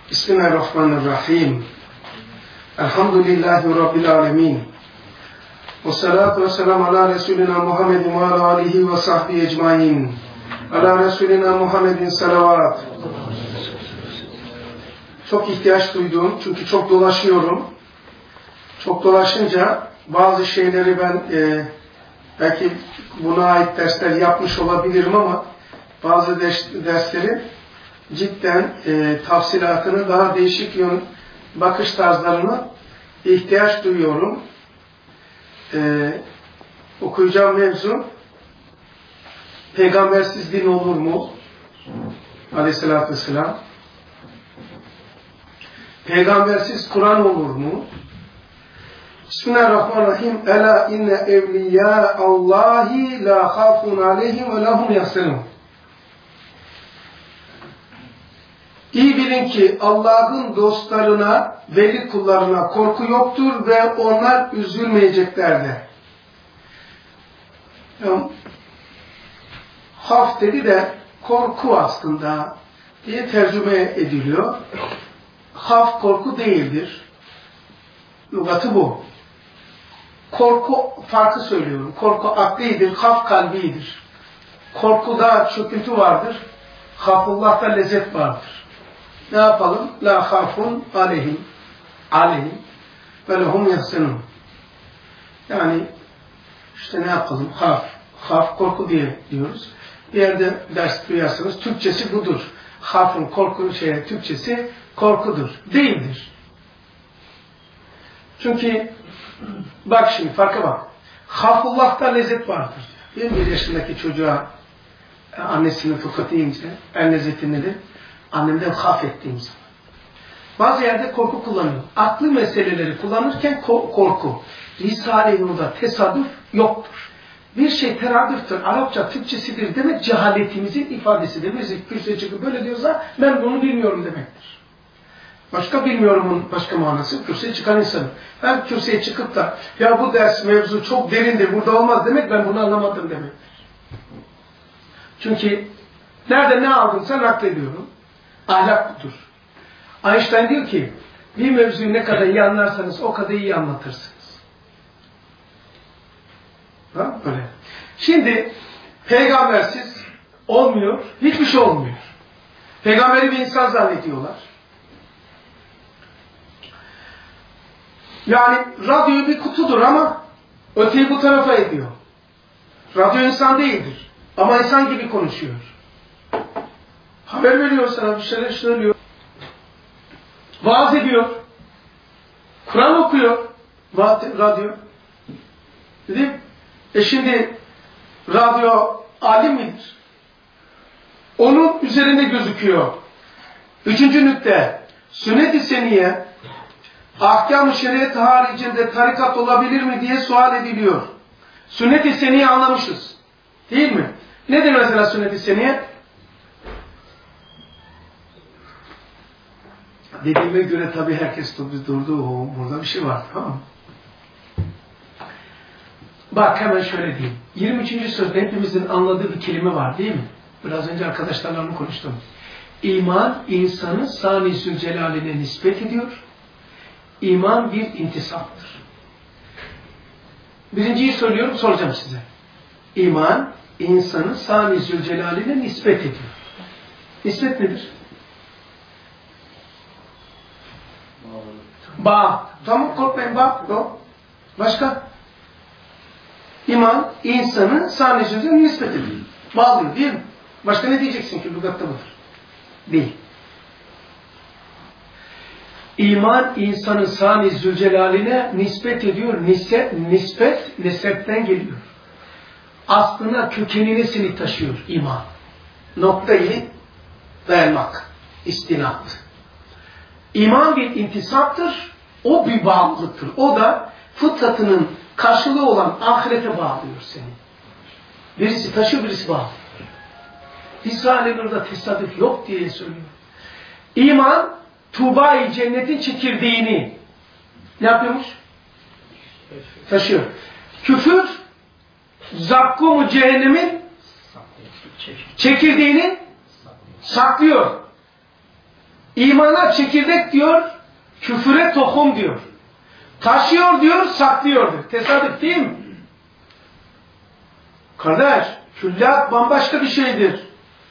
Bismillahirrahmanirrahim. Elhamdülillahi Rabbil alemin. Ve salatu ve selamu ala Resulina Muhammedin ve ala alihi ve sahbihi ecmain. Ala Resulina Muhammedin salavat. Çok ihtiyaç duydum çünkü çok dolaşıyorum. Çok dolaşınca bazı şeyleri ben belki buna ait dersler yapmış olabilirim ama bazı derslerin cidden tafsilatını, daha değişik bakış tarzlarına ihtiyaç duyuyorum. Okuyacağım mevzu, peygambersiz din olur mu? Aleyhissalatü vesselam. Peygambersiz Kur'an olur mu? Bismillahirrahmanirrahim. Ela inne evliya Allahi la khafun aleyhim ve lahum yahsenun. İyi bilin ki Allah'ın dostlarına, veli kullarına korku yoktur ve onlar üzülmeyeceklerdir. Haf dedi de korku aslında diye tercüme ediliyor. Haf korku değildir. Lügatı bu. Korku farkı söylüyorum. Korku aklidir, haf kalbidir. Korkuda çöküntü vardır. Hafıllah'ta lezzet vardır. Ne yapalım? La khafun aleyhim ve lehum yahsenun. Yani işte ne yapalım? Haf korku diye diyoruz. Bir yerde ders duyarsınız. Türkçesi budur. Hafın korku Türkçesi korkudur. Değildir. Çünkü bak şimdi farka bak. Hafullah'ta lezzet vardır. Benim 1 yaşındaki çocuğa annesinin fıkıh deyince en lezzeti nedir? Annemden haf ettiğim zaman. Bazı yerde korku kullanıyor. Aklı meseleleri kullanırken korku. Risale-i Nur'da tesadüf yoktur. Bir şey teradüftür, Arapça Türkçesidir demek cehaletimizin ifadesidir. Mesela kürsüye çıkıp böyle diyorsa ben bunu bilmiyorum demektir. Başka bilmiyorumun başka manası kürsüye çıkan insanım. Ben kürsüye çıkıp da ya bu ders mevzu çok derindir, burada olmaz demek ben bunu anlamadım demektir. Çünkü nerede ne aldımsa naklediyorum. Ahlak budur. Einstein diyor ki bir mevzuyu ne kadar iyi anlarsanız o kadar iyi anlatırsınız. Ha? Böyle. Şimdi peygambersiz olmuyor, hiçbir şey olmuyor. Peygamberi bir insan zannediyorlar. Yani radyo bir kutudur ama öteyi bu tarafa ediyor. Radyo insan değildir. Ama insan gibi konuşuyor. Haber veriyor sana, bir şeyler söylüyor. Vaaz ediyor. Kur'an okuyor. Radyo. Dedim. Şimdi radyo alim midir? Onun üzerinde gözüküyor. 3. nükte. Sünnet-i seniye ahkam-ı şeriat haricinde tarikat olabilir mi diye sual ediliyor. Sünnet-i seniye anlamışız. Değil mi? Nedir mesela sünnet-i seniye? Dediğime göre tabii herkes durdu. Burada bir şey var. Tamam mı? Bak hemen şöyle diyeyim. 23. sözde hepimizin anladığı bir kelime var değil mi? Biraz önce arkadaşlarla onu konuştum. İman insanı Sani Zülcelal'ine nispet ediyor. İman bir intisaptır. Birinciyi söylüyorum, soracağım size. İman insanı Sani Zülcelal'ine nispet ediyor. Nispet nedir? Bağ. Tamam korkmayın bağ. Yok. Başka? İman insanı Sani Zülcelal'ine nispet ediyor. Bağlıyor değil mi? Başka ne diyeceksin ki? Lügatta budur. Değil. İman insanın Sani Zülcelal'ine nispet ediyor. Nispet, nesepten geliyor. Aslına kökenini seni taşıyor iman. Noktayı dayanmak. İstinat. İman bir intisaptır. O bir bağlılıktır. O da fıtratının karşılığı olan ahirete bağlıyor seni. Birisi taşıyor, birisi bağlıyor. Risale-i Nur'da tesadüf yok diye söylüyor. İman Tuğba-i cennetin çekirdeğini ne yapıyormuş? Taşıyor. Küfür zakkum-u cehennemin çekirdeğini saklıyor. İmana çekirdek diyor, küfüre tohum diyor. Taşıyor diyor, saklıyor diyor. Tesadüf değil mi? Kardeş, külliyat bambaşka bir şeydir.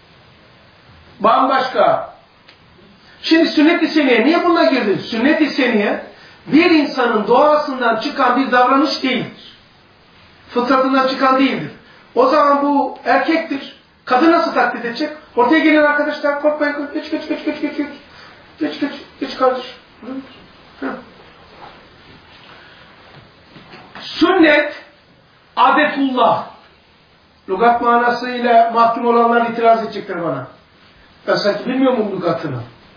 Bambaşka. Şimdi sünnet-i seniye, niye buna girdin? Sünnet-i seniye, bir insanın doğasından çıkan bir davranış değildir. Fıtratından çıkan değildir. O zaman bu erkektir. Kadın nasıl taklit edecek? Ortaya gelin arkadaşlar, korkmayın, geç kardeş. Sünnet, adetullah. Lügat manasıyla mahkum olanlar itiraz edecekler bana. Ben sanki bilmiyor muyum lügatını?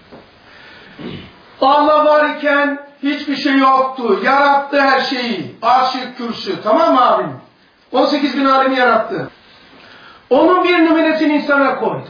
Allah var iken hiçbir şey yoktu. Yarattı her şeyi. Arş-ı kürsü. Tamam mı abim? 18 bin alemi yarattı. Onun bir nümunesini insana koydu.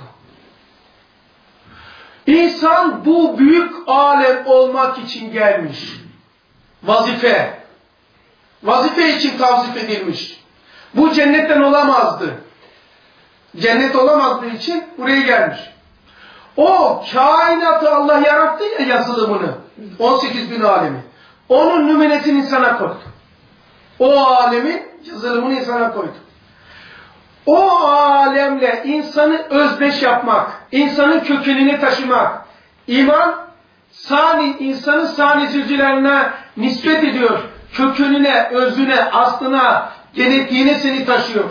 İnsan bu büyük alem olmak için gelmiş. Vazife. Vazife için tavzif edilmiş. Bu cennetten olamazdı. Cennet olamazdığı için buraya gelmiş. O kainatı Allah yarattı ya yazılımını. 18 bin alemi. Onun nümunesini insana koydu. O alemin yazılımını insana koydu. O alemle insanı özdeş yapmak, insanın kökenini taşımak. İman, insanın sani zülcilerine nispet ediyor. Kökenine, özüne, aslına, genetiğine seni taşıyor.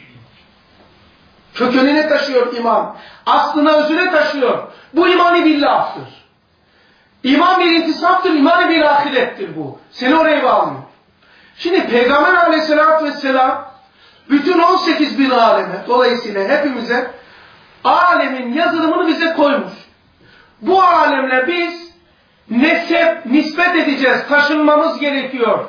Kökenine taşıyor iman. Aslına, özüne taşıyor. Bu iman-ı billahtır. İman bir intisaptır, iman-ı bir ahirettir bu. Seni oraya bağlıyor. Şimdi Peygamber aleyhissalatü vesselam bütün 18 bin aleme, dolayısıyla hepimize alemin yazılımını bize koymuş. Bu alemle biz nispet edeceğiz, taşınmamız gerekiyor.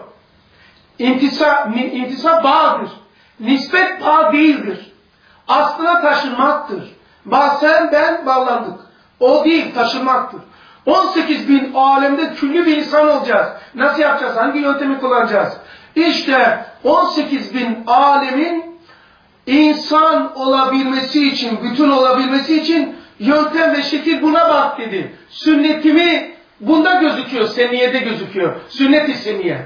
İntisap bağdır. Nispet bağ değildir. Aslına taşınmaktır. Sen, ben bağlandık. O değil, taşınmaktır. 18 bin alemde küllü bir insan olacağız. Nasıl yapacağız? Hangi yöntemi kullanacağız? İşte 18 bin alemin insan olabilmesi için, bütün olabilmesi için yöntem ve şekil buna bak dedi. Sünnetimi bunda gözüküyor, seniyede gözüküyor. Sünnet-i seniye.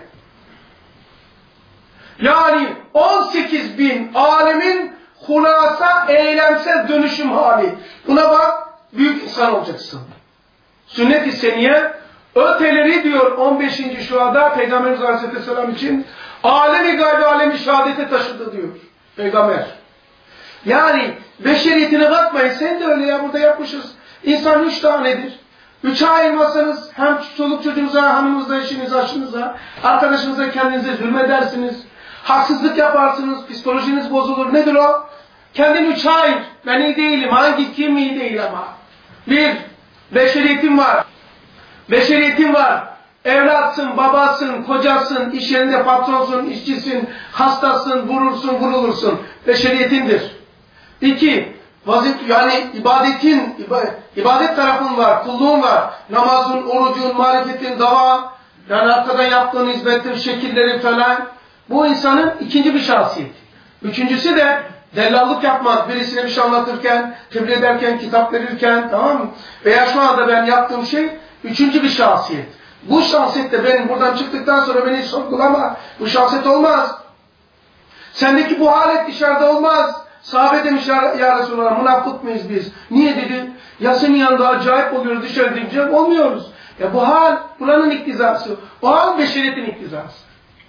Yani 18 bin alemin hulasa eylemsel dönüşüm hali. Buna bak, büyük insan olacaksın. Sünnet-i seniye, öteleri diyor 15. şuada Peygamberimiz Aleyhisselam için alemi gaybi alemi şehadete taşıdı diyor Peygamber. Yani beşeriyetine bakmayın, sen de öyle ya, burada yapmışız. İnsan 3 tanedir. 3'e ayırmasanız hem çoluk çocuğunuza, hanımınıza, eşinize, aşınıza, arkadaşınıza, kendinize zulmedersiniz. Haksızlık yaparsınız, psikolojiniz bozulur. Nedir o? Kendini 3'e ayır. Ben iyi değilim. Kim iyi değil ama? Bir, beşeriyetin var. Beşeriyetin var. Evlatsın, babasın, kocasın, iş yerinde patronsun, işçisin, hastasın, vurulursun. Beşeriyetindir. 2, yani ibadet tarafın var, kulluğun var. Namazın, orucun, marifetin, dava, yani arkadan yaptığın hizmettir, şekilleri falan. Bu insanın ikinci bir şahsiyeti. Üçüncüsü de dellallık yapmak. Birisine bir şey anlatırken, tebliğ ederken, kitap verirken, tamam mı? Veya şu anda ben yaptığım şey üçüncü bir şahsiyet. Bu şahsiyet de benim buradan çıktıktan sonra beni sorgulama. Bu şahsiyet olmaz. Sendeki bu halet dışarıda olmaz. Sahabe demiş ya Resulallah, münafık mıyız biz? Niye dedi? Ya senin yanında acayip oluyoruz, dışarı diyeceğim, olmuyoruz. Ya bu hal buranın iktizası. O hal beşeriyetin iktizası.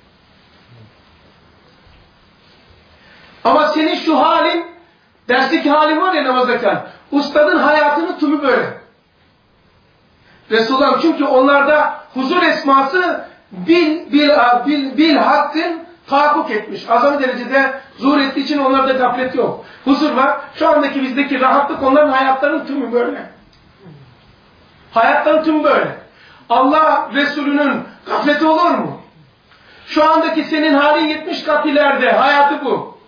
Ama senin şu halin, dersteki halin var ya namazdayken, ustadın hayatının tümü böyle. Resulullah çünkü onlarda huzur esması bil hakkın tahakkuk etmiş. Azami derecede zuhur ettiği için onlarda gaflet yok. Huzur var. Şu andaki bizdeki rahatlık onların hayatlarının tümü böyle. Hayatların tümü böyle. Allah Resulünün gafleti olur mu? Şu andaki senin halin 70 kat ileride. Hayatı bu.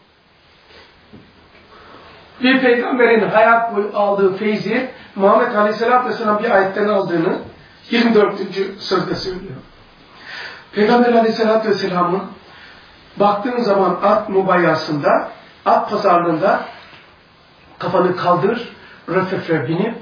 Bir peygamberin hayat boyu aldığı feyzi Muhammed Aleyhisselatü Vesselam bir ayetten aldığını 24. sözde söylüyor. Peygamber Aleyhisselatü Vesselam'ın baktığın zaman at mubayyasında, at pazarlığında kafanı kaldır, röfefe binip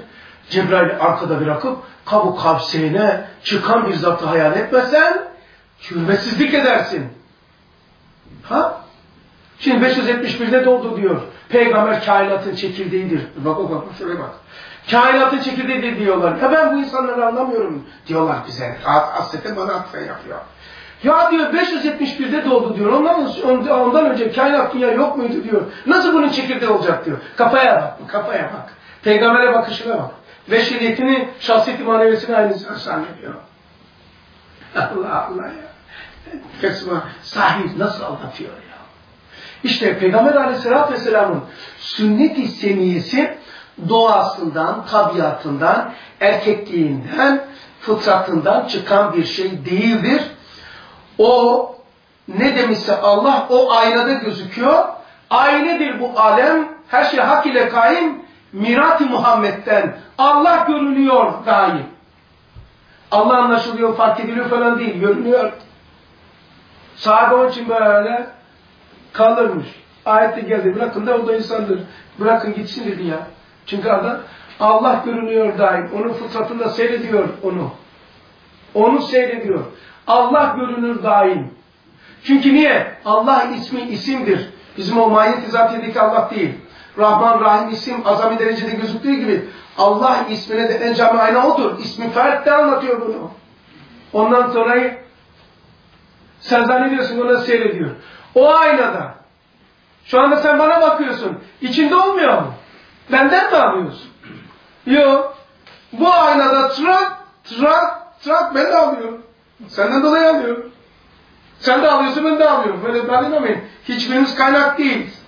Cebrail'i arkada bırakıp Kabu Kavseyn'e çıkan bir zatı hayal etmesen hürmetsizlik edersin. Ha? Şimdi 571'de doğdu diyor. Peygamber kainatın çekirdeğidir. Bak şuraya bak. Kainatın çekirdeğidir diyorlar. Ya ben bu insanları anlamıyorum diyorlar bize. Hasreten bana atfen yapıyor. Ya diyor 571'de doğdu diyor. Ondan önce kainat dünya yok muydu diyor. Nasıl bunun çekirdeği olacak diyor. Kafaya bak, kafaya bak. Peygambere bakışına bak. Beşeriyetini, şahsiyeti maneviyesini aynı zannediyor. Allah Allah ya. Kısma sahip nasıl aldatıyor ya. İşte Peygamber Aleyhisselatü Vesselam'ın sünnet-i seniyesi doğasından, tabiatından, erkekliğinden, fıtratından çıkan bir şey değildir. O ne demişse Allah o aynada gözüküyor. Aynedir bu alem. Her şey hak ile kaim. Mirat-ı Muhammed'den Allah görünüyor daim. Allah anlaşılıyor, fark ediliyor falan değil. Görünüyor. Sahabe onun için böyle kaldırmış. Ayette geldi. Bırakın da o da insandır. Bırakın gitsin dedi ya. Çünkü adam Allah görünüyor daim. Onun fıtratında seyrediyor onu. Onu seyrediyor. Allah görünür daim. Çünkü niye? Allah ismi isimdir. Bizim o mahiyet-i zatiyedeki Allah değil. Rahman, Rahim isim azami derecede gözüktüğü gibi Allah ismine de en cami ayna odur. İsmi fert de anlatıyor bunu. Ondan sonra sen zannediyorsun ona seyrediyor. O aynada. Şu anda sen bana bakıyorsun. İçinde olmuyor mu? Benden mi alıyorsun? Yok. Bu aynada trak ben de alıyorum. Senden dolayı alıyorum. Sen de alıyorsun ben de alıyorum. Böyle anlamayın. Hiçbirimiz kaynak değiliz.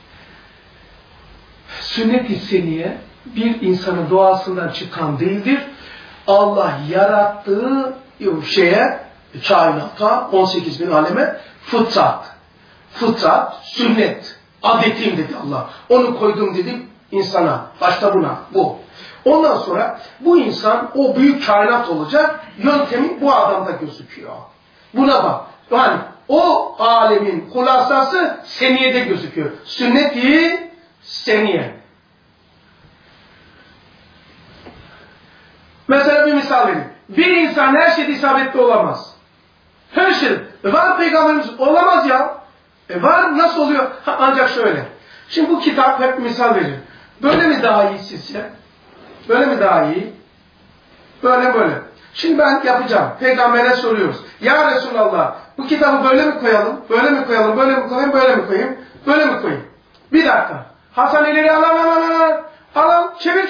Sünnet-i seniye bir insanın doğasından çıkan değildir. Allah yarattığı şeye, kainata, 18.000 aleme fıtrat, sünnet, adetim dedi Allah. Onu koydum dedim insana. Başta buna, bu. Ondan sonra bu insan o büyük kainat olacak. Yöntemi bu adamda gözüküyor. Buna bak. Yani o alemin hulasası seniyede gözüküyor. Sünnet-i seniye. Mesela bir misal vereyim. Bir insan her şeyde isabetli olamaz. Her şey. Var peygamberimiz olamaz ya. Var nasıl oluyor? Ancak şöyle. Şimdi bu kitap hep misal verir. Böyle mi daha iyi sizce? Böyle mi daha iyi? Böyle. Şimdi ben yapacağım. Peygambere soruyoruz. Ya Resulallah bu kitabı böyle mi koyalım? Böyle mi koyalım? Böyle mi koyayım? Böyle mi koyayım? Böyle mi koyayım? Bir dakika. Hasan ileri al. Çevir.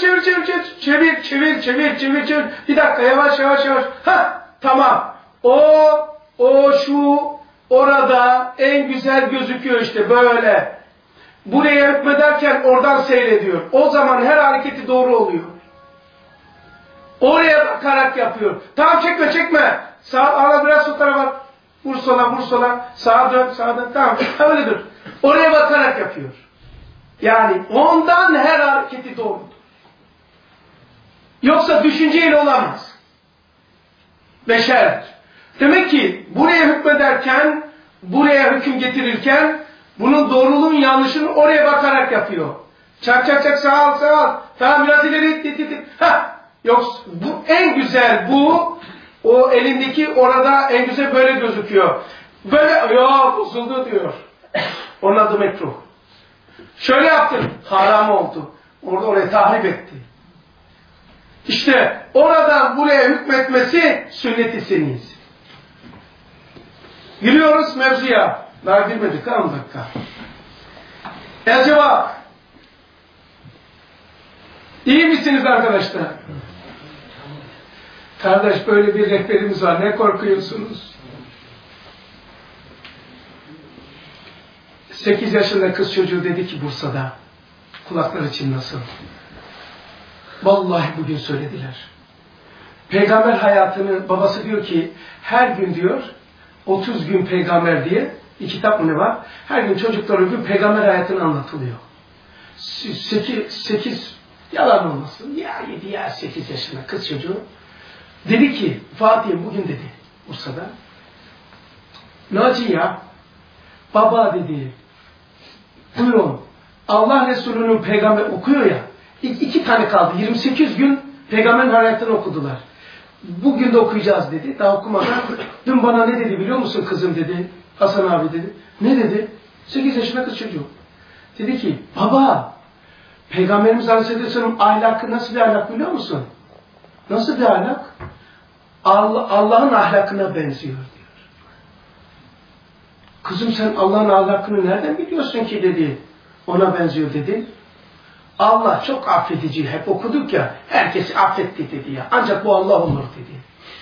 Bir dakika yavaş. Tamam. Şu orada en güzel gözüküyor işte böyle. Buraya hükmederken oradan seyrediyor. O zaman her hareketi doğru oluyor. Oraya bakarak yapıyor. Tamam çekme. Sağa biraz sol tarafa. Vur sola. Sağa dön. Tamam. Öyle dur. Oraya bakarak yapıyor. Yani ondan her hareketi doğrudur. Yoksa düşünceyle olamaz. Beşer. Demek ki buraya hükmederken, buraya hüküm getirirken bunun doğruluğun yanlışını oraya bakarak yapıyor. Çak sağ ol. Tamam biraz ileri. Yoksa bu en güzel bu. O elindeki orada en güzel böyle gözüküyor. Böyle bozuldu diyor. Onun adı mekruh. Şöyle yaptın. Haram oldu. Oraya tahrip etti. İşte oradan buraya hükmetmesi sünnet-i seniyesi. Giriyoruz mevzuya. Daha girmedik 10 dakika. Cevap. İyi misiniz arkadaşlar? Kardeş böyle bir rehberimiz var. Ne korkuyorsunuz? 8 yaşında kız çocuğu dedi ki Bursa'da. Kulakları çınlasın. Vallahi bugün söylediler. Peygamber hayatını babası diyor ki her gün diyor 30 gün peygamber diye bir kitap mı ne var? Her gün çocuklara gün peygamber hayatını anlatılıyor. 8 yalan olmasın. Ya 7 ya 8 yaşında kız çocuğu. Dedi ki Fatih'im bugün dedi Bursa'da. Naci ya baba dedi. Buyurun. Allah Resulü'nün peygamber okuyor ya. 2 tane kaldı. 28 gün Peygamberin hayatını okudular. Bugün de okuyacağız dedi. Daha okumadan. Dün bana ne dedi biliyor musun kızım dedi. Hasan abi dedi. Ne dedi? 8 yaşında kız çocuğu. Dedi ki baba Peygamberimiz Aleyhisselam ahlakı nasıl bir ahlak biliyor musun? Nasıl bir ahlak? Allah'ın ahlakına benziyor diyor. Kızım sen Allah'ın ahlakını nereden biliyorsun ki dedi. Ona benziyor dedi. Allah çok affedici. Hep okuduk ya. Herkesi affetti dedi ya. Ancak bu Allah olur dedi.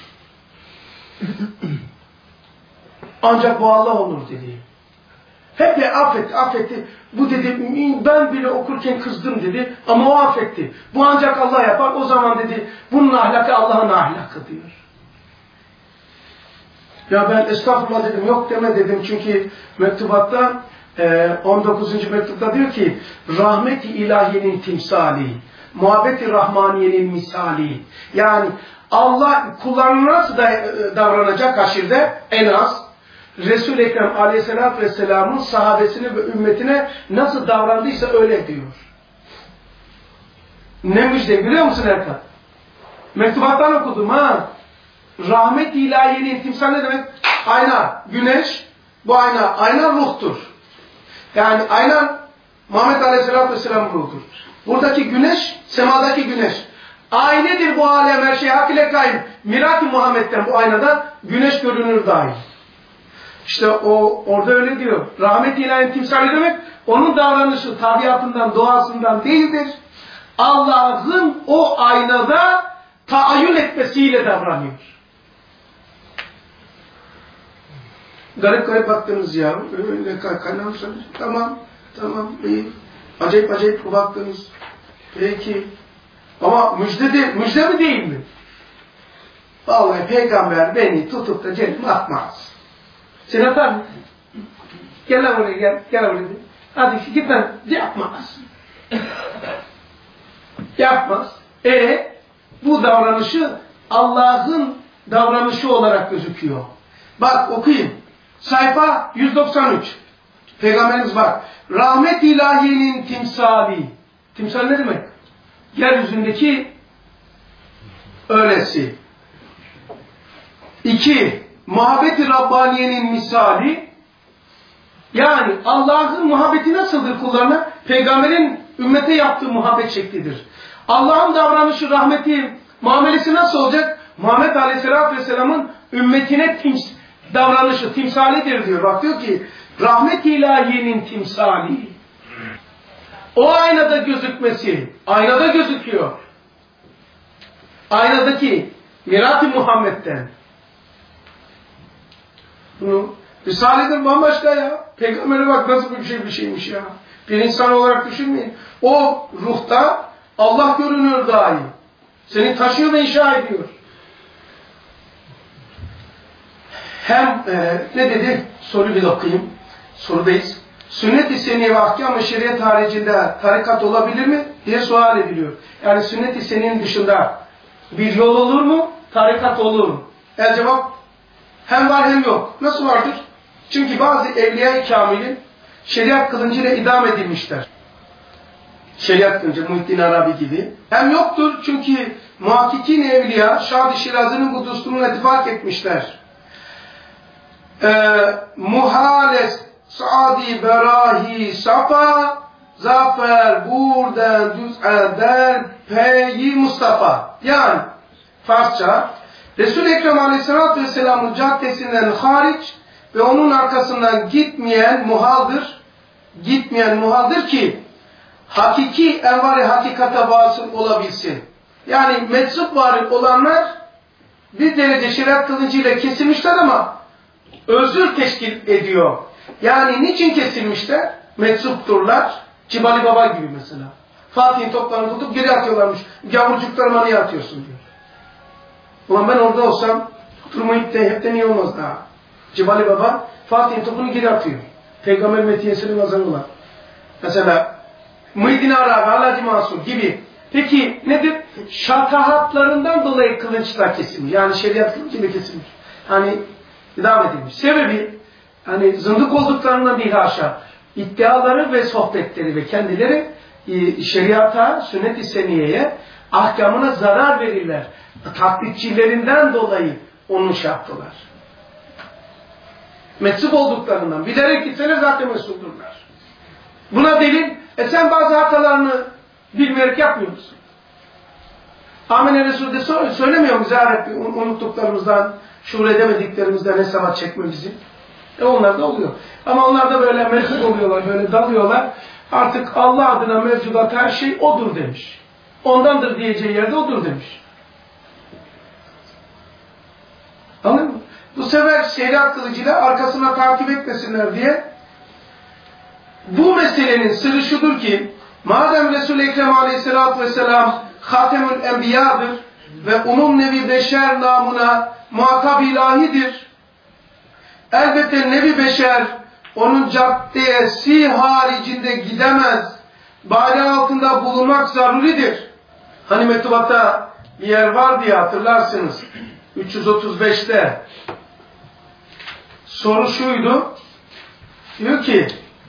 Ancak bu Allah olur dedi. Hep de affetti. Bu dedi ben bile okurken kızdım dedi. Ama o affetti. Bu ancak Allah yapar. O zaman dedi bunun ahlakı Allah'ın ahlakı diyor. Ya ben estağfurullah dedim. Yok deme dedim. Çünkü mektubatta 19. mektupta diyor ki rahmet-i ilahiyenin timsali, muhabbet-i rahmaniyenin misali. Yani Allah kullarına nasıl davranacak haşirde en az Resul-i Ekrem Aleyhisselatü Vesselam'ın sahabesine ve ümmetine nasıl davrandıysa öyle diyor. Ne müjde biliyor musun Erkan? Mektubattan okudum ha. Rahmet-i ilahiyenin timsali ne demek? Ayna, güneş, bu ayna. Ayna ruhtur. Yani ayna Muhammed Aleyhisselatü Vesselam ruhudur. Buradaki güneş, semadaki güneş. Aynedir bu alem her şey. Hak ile kaim. Mirat-ı Muhammed'den bu aynada güneş görünür dahi. İşte o orada öyle diyor. Rahmet-i ilahiyenin timsali demek onun davranışı tabiatından, doğasından değildir. Allah'ın o aynada taayyün etmesiyle davranıyor. Garip baktınız ya. Öyle kalem tamam iyi. Acayip baktınız. Peki. Ama müjde mi değil mi? Vallahi peygamber beni tutup da cennete atmaz. Sen atar mı? Gel buraya gel. Hadi git lan. Yapmaz. Yapmaz. Bu davranışı Allah'ın davranışı olarak gözüküyor. Bak okuyayım. Sayfa 193. Peygamberimiz bak. Rahmet ilahiyenin timsali. Timsal ne demek? Yeryüzündeki öylesi. 2. Muhabbet-i Rabbaniye'nin misali. Yani Allah'ın muhabbeti nasıldır kullarına? Peygamberin ümmete yaptığı muhabbet şeklidir. Allah'ın davranışı, rahmeti, muamelesi nasıl olacak? Muhammed Aleyhisselatü Vesselam'ın ümmetine davranışı timsalidir diyor. Bak diyor ki rahmet-i ilahiyenin timsali. O aynada gözükmesi. Aynada gözüküyor. Aynadaki Mirat-ı Muhammed'den. Risale'dir bambaşka ya. Peygamber'e bak nasıl bir şeymiş ya. Bir insan olarak düşünmeyin. O ruhta Allah görünüyor dahi. Seni taşıyor ve inşa ediyor. Hem ne dedi? Soru bir okuyayım. Sorudayız. Sünnet-i seniyye ve ahkam-ı şeriat haricinde tarikat olabilir mi? Diye sual ediliyor. Yani sünnet-i seniyyenin dışında bir yol olur mu? Tarikat olur mu? Cevap hem var hem yok. Nasıl vardır? Çünkü bazı evliya-i kamilin şeriat kılıncıyla idam edilmişler. Şeriat kılıncı, Muhittin Arabi gibi. Hem yoktur çünkü muhakkikin evliya Şad-ı Şirazi'nin bu düsturuna ittifak etmişler. Muhales Sa'di Berahi Safa Zafer Burden Düz Eder Peyi Mustafa. Yani Farsça Resul-i Ekrem Aleyhisselatü Vesselam'ın caddesinden hariç ve onun arkasından gitmeyen muhaldır ki hakiki envar-ı hakikata vasıl olabilsin. Yani meczup varlık olanlar bir derece şeriat kılıncıyla kesilmişler ama özür teşkil ediyor. Yani niçin kesilmişler? Meczupturlar. Cibali Baba gibi mesela. Fatih'in toplarını tutup geri atıyorlarmış. Gavurcuklarıma niye atıyorsun diyor. Ulan ben orada olsam oturmayıp de hepten iyi olmaz daha. Cibali Baba Fatih'in topunu geri atıyor. Peygamber Metiyesi'nin nazarı var. Mesela Muhyiddin Arabi, Halaci Mansur gibi. Peki nedir? Şatahatlarından dolayı kılıçlar kesilmiş. Yani şeriat kılıcıyla kesilmiş. Hani devam edilmiş. Sebebi hani zındık olduklarından değil haşa. İddiaları ve sohbetleri ve kendileri şeriata, sünnet-i seniyeye ahkamına zarar verirler. Taklitçilerinden dolayı onu şey yaptılar. Mensup olduklarından. Bilerek gitseler zaten mensupdurlar. Buna delil, sen bazı hatalarını bilmeyerek yapmıyor musun? Amine Resul'de söylemiyor mu? Zahret unuttuklarımızdan, şuur edemediklerimizden hesaba çekme bizi. Onlar da oluyor. Ama onlar da böyle mensup oluyorlar, böyle dalıyorlar. Artık Allah adına mevcudat her şey odur demiş. Ondandır diyeceği yerde odur demiş. Anladın mı? Bu sefer şeriat kılıcıyla arkasına takip etmesinler diye bu meselenin sırrı şudur ki madem Resul-i Ekrem Aleyhisselatü Vesselam Hatemül Enbiya'dır ve umum nevi beşer namına muhatap ilahidir. Elbette nevi beşer onun caddesi haricinde gidemez. Bale altında bulunmak zaruridir. Hani mektubatta bir yer var diye hatırlarsınız. 335'te soru şuydu. Diyor ki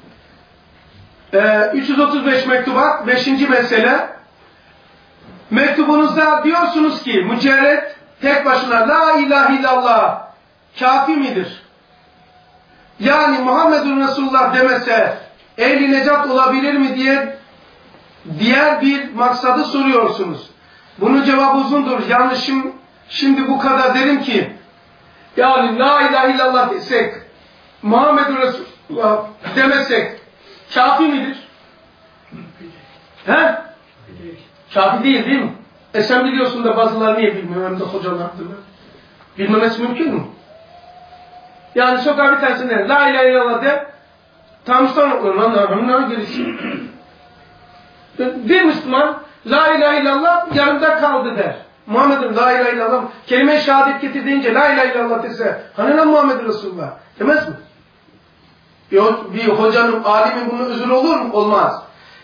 335 mektubat 5. mesele mektubunuzda diyorsunuz ki mücerred tek başına la ilahe illallah kafi midir? Yani Muhammedun Resulullah demese ehli necat olabilir mi diye diğer bir maksadı soruyorsunuz. Bunun cevabı uzundur. Yanlışım şimdi bu kadar derim ki yani la ilahe illallah desek Muhammedun Resulullah demesek kafi midir? He? Kafi değil mi? Sen biliyorsun da bazıları niye bilmiyor hem de hocalardır. Bilmemesi mümkün mü? Yani sokağa bir tanesine la ilahe illallah de tanıştan okuyor. Bir Müslüman la ilahe illallah yarımda kaldı der. Muhammed'in la ilahe illallah kelime-i şehadet getir deyince la ilahe illallah dese hani lan Muhammed Resulullah demez mi? Bir hocanın, alimin bunun özürü olur mu? Olmaz.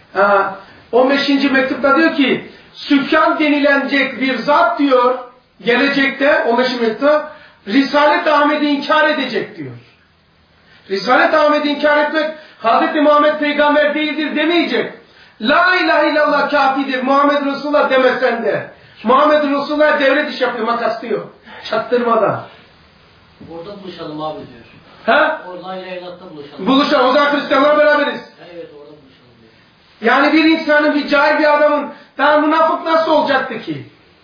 15. mektupta diyor ki Süfyan denilenecek bir zat diyor gelecekte 15. mektupta Risalet-i Ahmet'i inkar edecek diyor. Risalet-i Ahmet'i inkar etmek Hz. Muhammed peygamber değildir demeyecek. La ilahe illallah kafidir Muhammed Resulullah demesen de Muhammed Resulullah devlet iş yapıyor, makas diyor. Çaktırmadan. Orada buluşalım abi diyor. Ha? Orada la ilahe illallah'ta buluşalım. Buluşalım. O zaman Hristiyanlar beraberiz. Evet orada buluşalım diyor. Yani bir insanın, bir cahil bir adamın daha münafık nasıl olacaktı ki?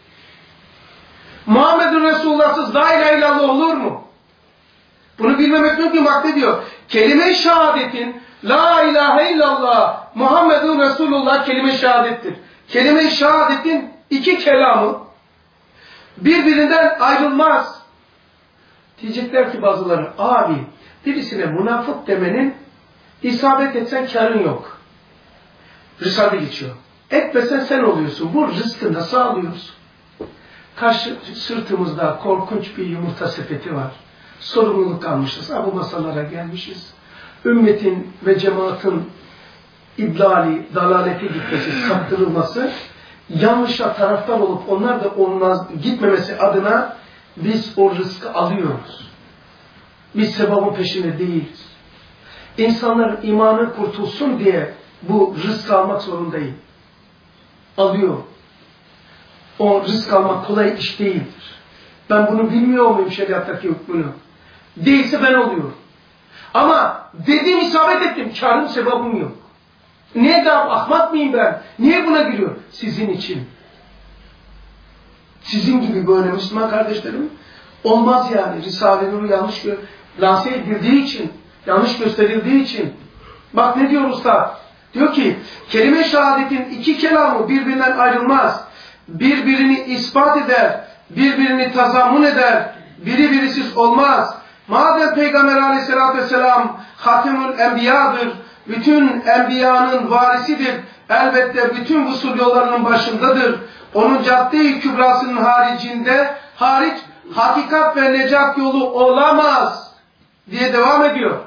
Muhammedun Resulullah'sız la ilahe illallah olur mu? Bunu bilmemek mümkün. Bak ne diyor? Kelime-i şehadetin la ilahe illallah Muhammedun Resulullah kelime-i şehadettir. Kelime-i şehadetin iki kelamı birbirinden ayrılmaz. Diyecekler ki bazıları abi birisine münafık demenin isabet etsen karın yok. Risale geçiyor. Etmesen sen oluyorsun. Bu rızkı nasıl alıyoruz? Karşı sırtımızda korkunç bir yumurta sepeti var. Sorumluluk almışız. Bu masalara gelmişiz. Ümmetin ve cemaatin idlali, dalalete gitmesi, saptırılması, yanlışa taraftar olup onlar da olmaz gitmemesi adına biz o rızkı alıyoruz. Biz sevabın peşinde değiliz. İnsanların imanı kurtulsun diye bu rızkı almak zorundayım. Alıyor. O rızk almak kolay iş değildir. Ben bunu bilmiyor muyum şeriattaki hükmünü? Değilse ben oluyorum. Ama dediğim isabet ettim. Kârım sevabım yok. Niye daha ahmak mıyım ben? Niye buna giriyor? Sizin için. Sizin gibi böyle Müslüman kardeşlerim olmaz yani. Risale-i Nur'u yanlış lanse edildiği için, yanlış gösterildiği için. Bak ne diyor usta? Diyor ki, kelime-i şehadetin iki kelamı birbirinden ayrılmaz. Birbirini ispat eder, birbirini tazammun eder, biri birisiz olmaz. Madem Peygamber Aleyhisselatü Vesselam Hatemül Enbiya'dır, bütün enbiyanın varisidir, elbette bütün usul yollarının başındadır. Onun cadde-i kübrasının hariç hakikat ve necat yolu olamaz diye devam ediyor.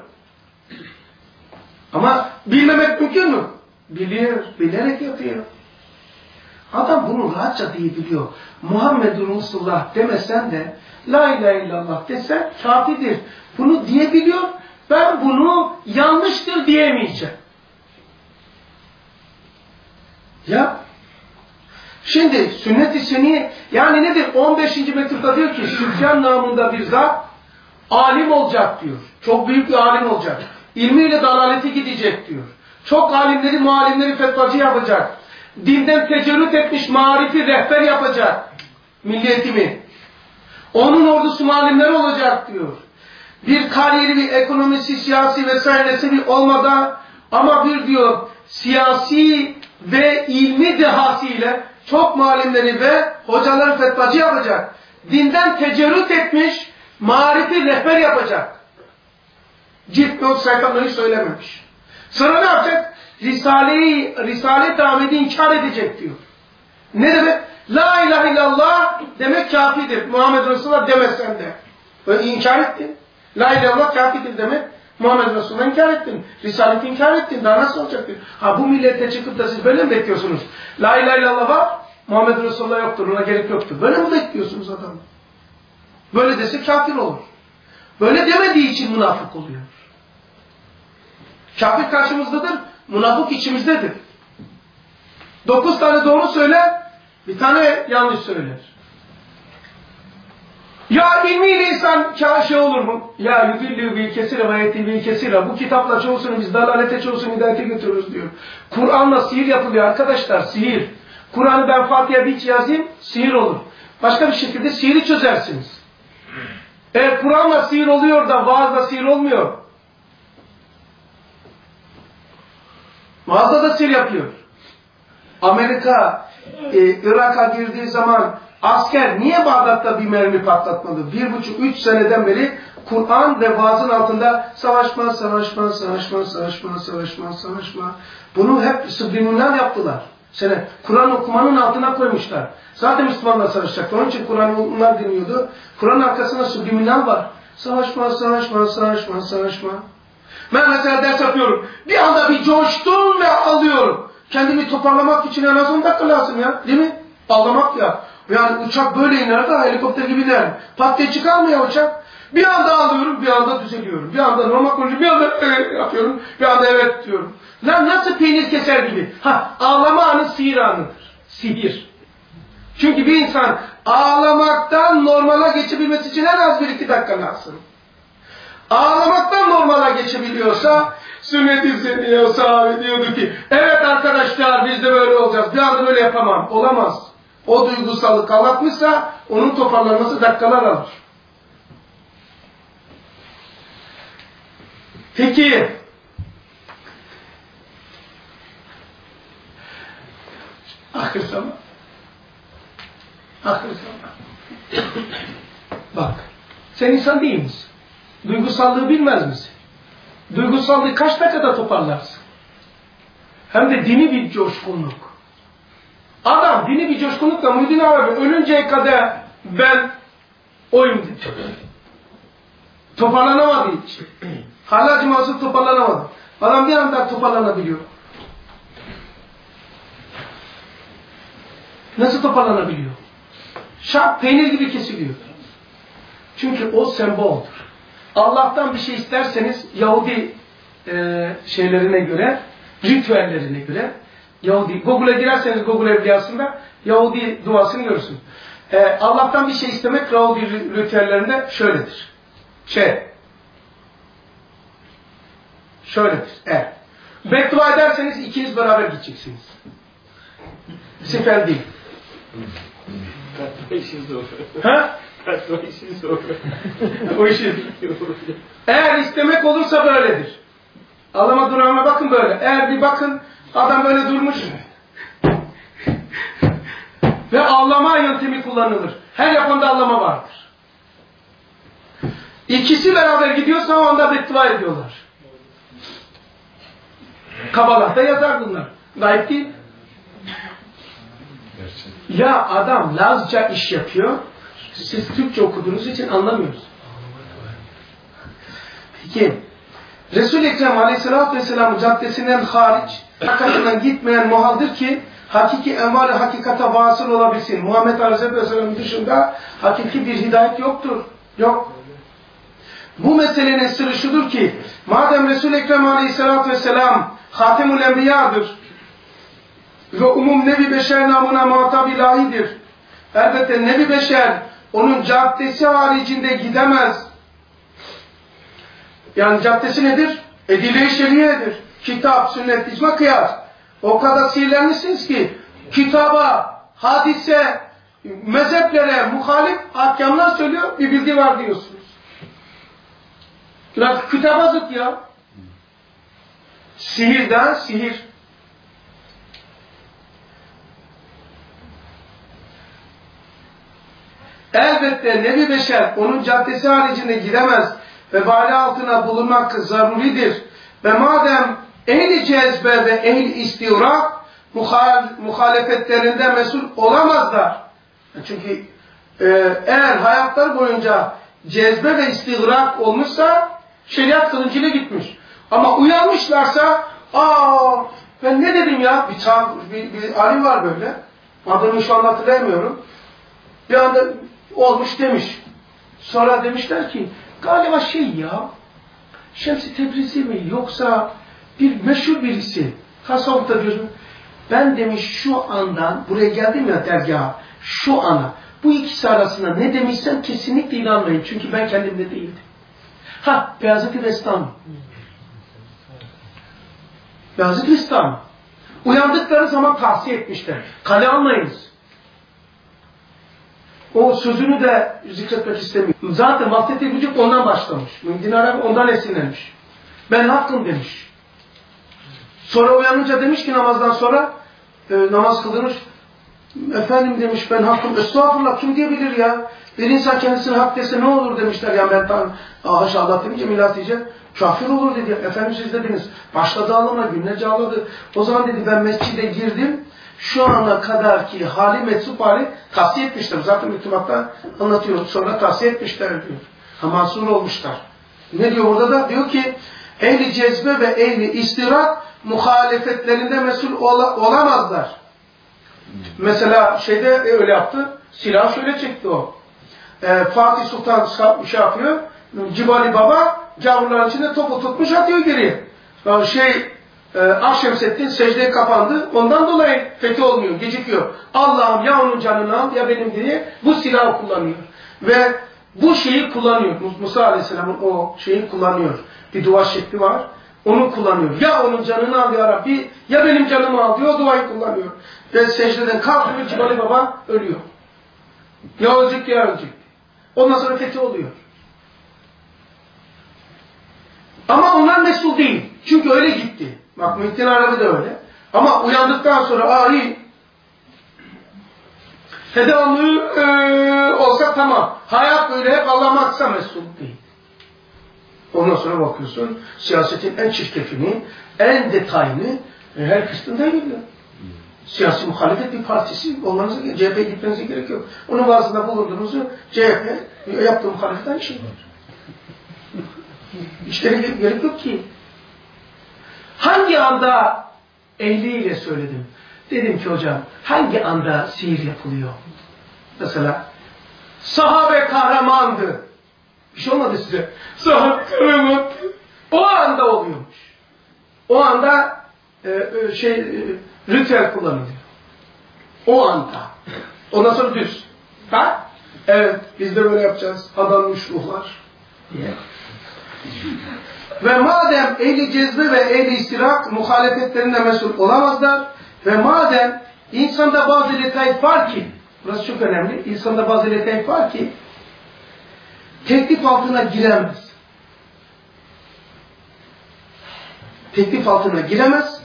Ama bilmemek mümkün mü? Biliyor, bilerek yapıyor. Adam bunu rahatça diyebiliyor. Muhammedun Resulullah demesen de la ilahe illallah desen kafidir. Bunu diyebiliyor. Ben bunu yanlıştır diyemeyeceğim. Ya Şimdi sünnet-i seniye yani nedir? 15. mektupta diyor ki Süfyan namında bir zat alim olacak diyor. Çok büyük bir alim olacak. İlmiyle dalaleti gidecek diyor. Çok alimleri, muallimleri fetvacı yapacak. Dinden tecerrüt etmiş marifi rehber yapacak. Milliyetimi. Onun ordusu muallimler olacak diyor. Bir kariyeri, bir ekonomisi, siyasi vesairesi bir olmadan ama bir diyor siyasi ve ilmi dehasıyla çok muallimleri ve hocaları fetvacı yapacak. Dinden tecerrüt etmiş marifi rehber yapacak. Cilt yok sayfaları söylememiş. Sonra ne yapacak? Risalet-i Ahmet'i inkar edecek diyor. Ne demek? La ilahe illallah demek kafidir. Muhammed Resulullah demesen de. Böyle inkar ettin. La ilahe illallah kafidir demek. Muhammed Resulullah inkar ettin. Risaleti inkar ettin. Daha nasıl olacak diyor. Ha bu millete çıkıp da siz böyle mi bekliyorsunuz? La ilahe illallah var. Muhammed Resulullah yoktur. Ona gerek yoktur. Böyle mi bekliyorsunuz adamı? Böyle dese kafir olur. Böyle demediği için münafık oluyor. Kafir karşımızdadır. Münafık içimizdedir. 9 tane doğru söyler. Bir tane yanlış söyler. Ya ilmiyle insan şey olur mu? Ya yüzüllü bir kesire ve yeti bir kesire. Bu kitapla çoğusunu biz dalalete çoğusunu hidayete götürürüz diyor. Kur'an'la sihir yapılıyor arkadaşlar. Sihir. Kur'an'ı ben Fatiha'ya bir yazayım. Sihir olur. Başka bir şekilde sihiri çözersiniz. Eğer Kur'an'la sihir oluyor da vaazla sihir olmuyor. Vaazda da sihir yapıyor. Amerika Irak'a girdiği zaman asker niye Bağdat'ta bir mermi patlatmadı? 1,5-3 seneden beri Kur'an ve vaazın altında savaşma, savaşma, savaşma, savaşma, savaşma, savaşma. Bunu hep subliminal yaptılar. Kur'an okumanın altına koymuşlar. Zaten Müslümanlar savaşacaktı. Onun için Kur'an'ı onlar dinliyordu. Kur'an'ın arkasında subliminal var. Savaşma, savaşma, savaşma, savaşma. Ben mesela ders yapıyorum. Bir anda bir coştum ve alıyorum. Kendimi toparlamak için en az 10 dakika lazım ya. Değil mi? Ağlamak ya. Yani uçak böyle iner de helikopter gibi iner. Pat diye çıkar mı ya uçak? Bir anda alıyorum, bir anda düzeliyorum. Bir anda normal konuşuyorum, bir anda yapıyorum. Bir anda evet diyorum. Lan nasıl peynir keser gibi. Ağlama anı sihir anıdır. Sihir. Çünkü bir insan ağlamaktan normala geçebilmesi için en az 1-2 dakika lazım. Ağlamaktan normala geçebiliyorsa sünnet-i seniye sahabe diyordu ki evet arkadaşlar biz de böyle olacağız. Bir anda böyle yapamam. Olamaz. O duygusallık anlatmışsa onun toparlanması dakikalar alır. Peki ahir zaman bak sen insan değil misin? Duygusallığı bilmez misin? Duygusallığı kaç dakikada toparlarsın? Hem de dini bir coşkunluk. Adam dini bir coşkunlukla Muhyiddin Arabi ölünceye kadar ben oyum dedi. Toparlanamadı hiç. Hallacı Mansur toparlanamadı. Adam bir anda toparlanabiliyor. Nasıl toparlanabiliyor? Şak peynir gibi kesiliyor. Çünkü o semboldür. Allah'tan bir şey isterseniz Yahudi şeylerine göre, ritüellerine göre Yahudi, Google'a girerseniz Google Evliyası'nda Yahudi duasını görürsünüz. Allah'tan bir şey istemek Yahudi ritüellerinde şöyledir. Şöyledir. Beddua ederseniz ikiniz beraber gideceksiniz. Sefer değil. O işin. Eğer istemek olursa böyledir. Ağlama durağına bakın böyle. Eğer bir bakın adam böyle durmuş. Ve ağlama yöntemi kullanılır. Her yapanda ağlama vardır. İkisi beraber gidiyorsa o anda beddua ediyorlar. Kabalah'ta yazar bunlar. Gayet değil. Ya adam Lazca iş yapıyor. Siz Türkçe okuduğunuz için anlamıyorsunuz. Peki Resul-i Ekrem Aleyhisselatü Vesselam'ın caddesinden hariç, hakikaten gitmeyen muhaldir ki hakiki envar-ı hakikata vasıl olabilsin. Muhammed Aleyhisselatü Vesselam'ın dışında hakiki bir hidayet yoktur. Yok. Bu meselenin sırrı şudur ki madem Resul-i Ekrem Aleyhisselatü Vesselam Hatemül Enbiya'dır, ve umum nevi beşer namına muhatap ilahidir. Elbette nevi beşer onun caddesi haricinde gidemez. Yani caddesi nedir? Edile-i şeriyedir. Kitap, sünnet, icma, kıyas. O kadar sihirlenmişsiniz ki kitaba, hadise, mezheplere muhalif ahkamlar söylüyor, bir bilgi var diyorsunuz. Biraz kitaba zıt ya. Sihirden sihir. Elbette nevi beşer onun caddesi haricinde gidemez ve vali altına bulunmak zaruridir. Ve madem ehli cezbe ve ehli istivrak muhalefetlerinde mesul olamazlar. Çünkü eğer hayatları boyunca cezbe ve istigrak olmuşsa şeriat kılıncıyla gitmiş. Ama uyanmışlarsa ben ne dedim ya? Bir alim var böyle. Adını şu anda hatırlayamıyorum. Bir anda olmuş demiş. Sonra demişler ki galiba Şems-i Tebrizi mi yoksa bir meşhur birisi tasavvufta diyorsun. Ben demiş şu andan buraya geldim ya dergaha şu ana bu ikisi arasında ne demişsem kesinlikle inanmayın. Çünkü ben kendimde değildim. Beyazıt-ı Bestami. Beyazıt-ı Bestami. Uyandıkları zaman tavsiye etmişler. Kale almayınız. O sözünü de zikretmek istemiyorum. Zaten Vahdet-i Vücut ondan başlamış. Muhyiddin Arabi ondan esinlenmiş. Ben hakkım demiş. Sonra uyanınca demiş ki namazdan sonra namaz kıldırmış. Efendim demiş ben hakkım. Estağfurullah kim diyebilir ya? Bir insan kendisine hak dese ne olur demişler. Ya ben haşa Allah demince milat diyecek. Kafir olur dedi. Efendim siz dediniz. Başladı ağlama günlerce ağladı. O zaman dedi ben mescide girdim. Şu ana kadar ki hali metsup hali tavsiye etmişler. Zaten mektubatta anlatıyorum. Sonra tavsiye etmişler diyor. Masur olmuşlar. Ne diyor orada da? Diyor ki ehli cezbe ve ehli istirak muhalefetlerinde mesul olamazlar. Mesela öyle yaptı. Silahı şöyle çekti o. Fatih Sultan yapıyor. Cibali Baba gavurların içinde topu tutmuş atıyor geriye. Akşemseddin secdeye kapandı. Ondan dolayı fethi olmuyor, gecikiyor. Allah'ım ya onun canını al ya benim diye bu silahı kullanıyor. Ve bu şeyi kullanıyor. Musa Aleyhisselam'ın o şeyi kullanıyor. Bir dua şekli var. Onu kullanıyor. Ya onun canını al ya Rabbi ya benim canımı al diyor. O duayı kullanıyor. Ve secdeden kalkıyor Cibali Baba ölüyor. Ya ölecek ya ölecek. Ondan sonra fethi oluyor. Ama onlar mesul değil. Çünkü öyle gitti. Bak Muhyiddin Arabi de öyle. Ama uyandıktan sonra devamlı olsa tamam. Hayat böyle hep Allah'a maksa mesul değil. Ondan sonra bakıyorsun siyasetin en çirkefini, en detayını her kısmında biliyor. Siyasi muhalefet bir partisi olmanıza, CHP'ye gitmenize gerek yok. Onun bazında bulunduğunuzu CHP yaptığı muhalefetten şey var. Hiç gerek yok ki. Hangi anda ehliyle söyledim? Dedim ki hocam hangi anda sihir yapılıyor? Mesela sahabe kahramandı. Bir şey olmadı size. Sahabe kahramandı. O anda oluyormuş. O anda ritüel kullanılıyor. O anda. Ondan sonra düz. Evet biz de böyle yapacağız. Adanmış ruhlar diye. Ve madem ehli cezbe ve ehli istirak muhalefetlerine mesul olamazlar ve madem insanda bazı letaif var ki, burası çok önemli, insanda bazı letaif var ki teklif altına giremez. Teklif altına giremez.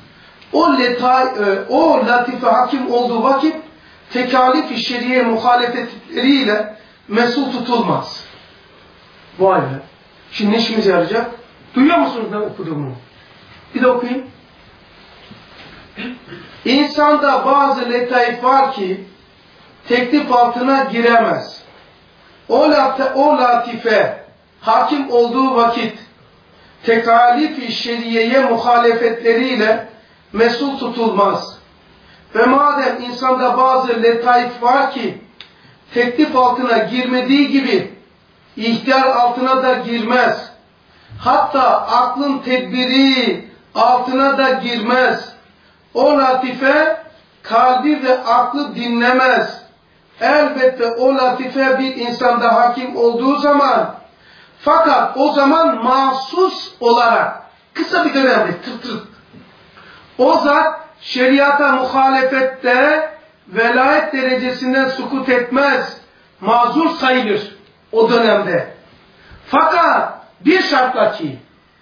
O latife hakim olduğu vakit tekalif-i şeriye muhalefetleriyle mesul tutulmaz. Vay be. Şimdi ne işimize yarayacak? Duyuyor musunuz ne okuduğumu? Bir de okuyayım. İnsanda bazı letaif var ki teklif altına giremez. O latife hakim olduğu vakit tekalif-i şeriyeye muhalefetleriyle mesul tutulmaz. Ve madem insanda bazı letaif var ki teklif altına girmediği gibi ihtiyar altına da girmez. Hatta aklın tedbiri altına da girmez. O latife kalbi ve aklı dinlemez. Elbette o latife bir insanda hakim olduğu zaman, fakat o zaman mahsus olarak kısa bir dönemde o zat şeriata muhalefette velayet derecesinden sukut etmez. Mazur sayılır o dönemde. Fakat bir şartla ki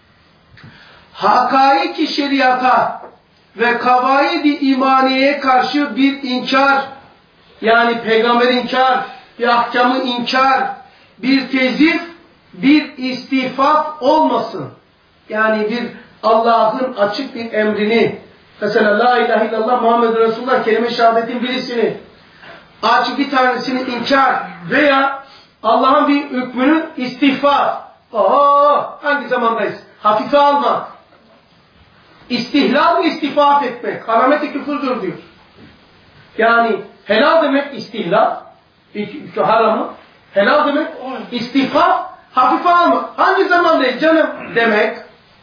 hakaiki şeriata ve kavaid-i imaniyeye karşı bir inkar, yani peygamber inkar, bir ahkamı inkar, bir tezif, bir istifaf olmasın. Yani bir Allah'ın açık bir emrini, mesela la ilahe illallah Muhammed Resulullah kelime-i şehadetin birisini, açık bir tanesini inkar veya Allah'ın bir hükmünün istifaf. Hangi zamandayız? Hafife almak. İstihlal ve istifaf etmek. Alamet-i küfürdür diyor. Yani helal demek istihlal. Haramı. Helal demek istifaf. Hafife almak. Hangi zamandayız canım demek.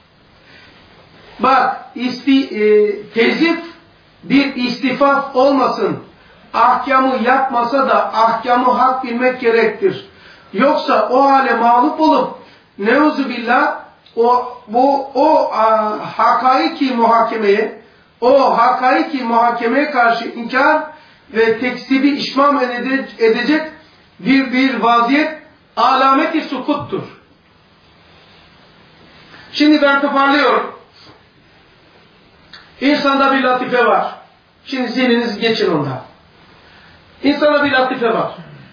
Bak tezif bir istifaf olmasın. Ahkamı yapmasa da ahkamı hak bilmek gerektir. Yoksa o hale mağlup olup neuzubillah o hakaiki muhakemeye karşı inkar ve tekzibi işmam edecek bir vaziyet alameti sukuttur. Şimdi ben toparlıyorum. İnsanda bir latife var. Şimdi zihninizi geçin ondan. İnsanda bir latife var.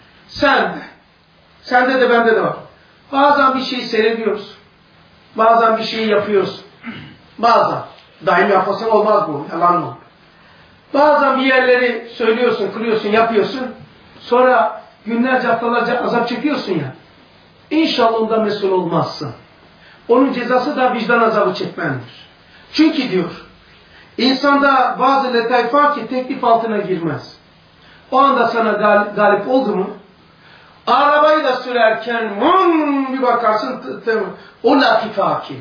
Sende de bende de var. Bazen bir şeyi seyrediyoruz. Bazen bir şeyi yapıyoruz. Bazen. Daim yapmasan olmaz bu. Yalan mı? Bazen bir yerleri söylüyorsun, kırıyorsun, yapıyorsun. Sonra günlerce, haftalarca azap çekiyorsun ya. İnşallah ondan mesul olmazsın. Onun cezası da vicdan azabı çekmendir. Çünkü diyor, insanda bazı letaif var ki teklif altına girmez. O anda sana galip oldu mu, arabayı da sürerken bir bakarsın, o latife hakim.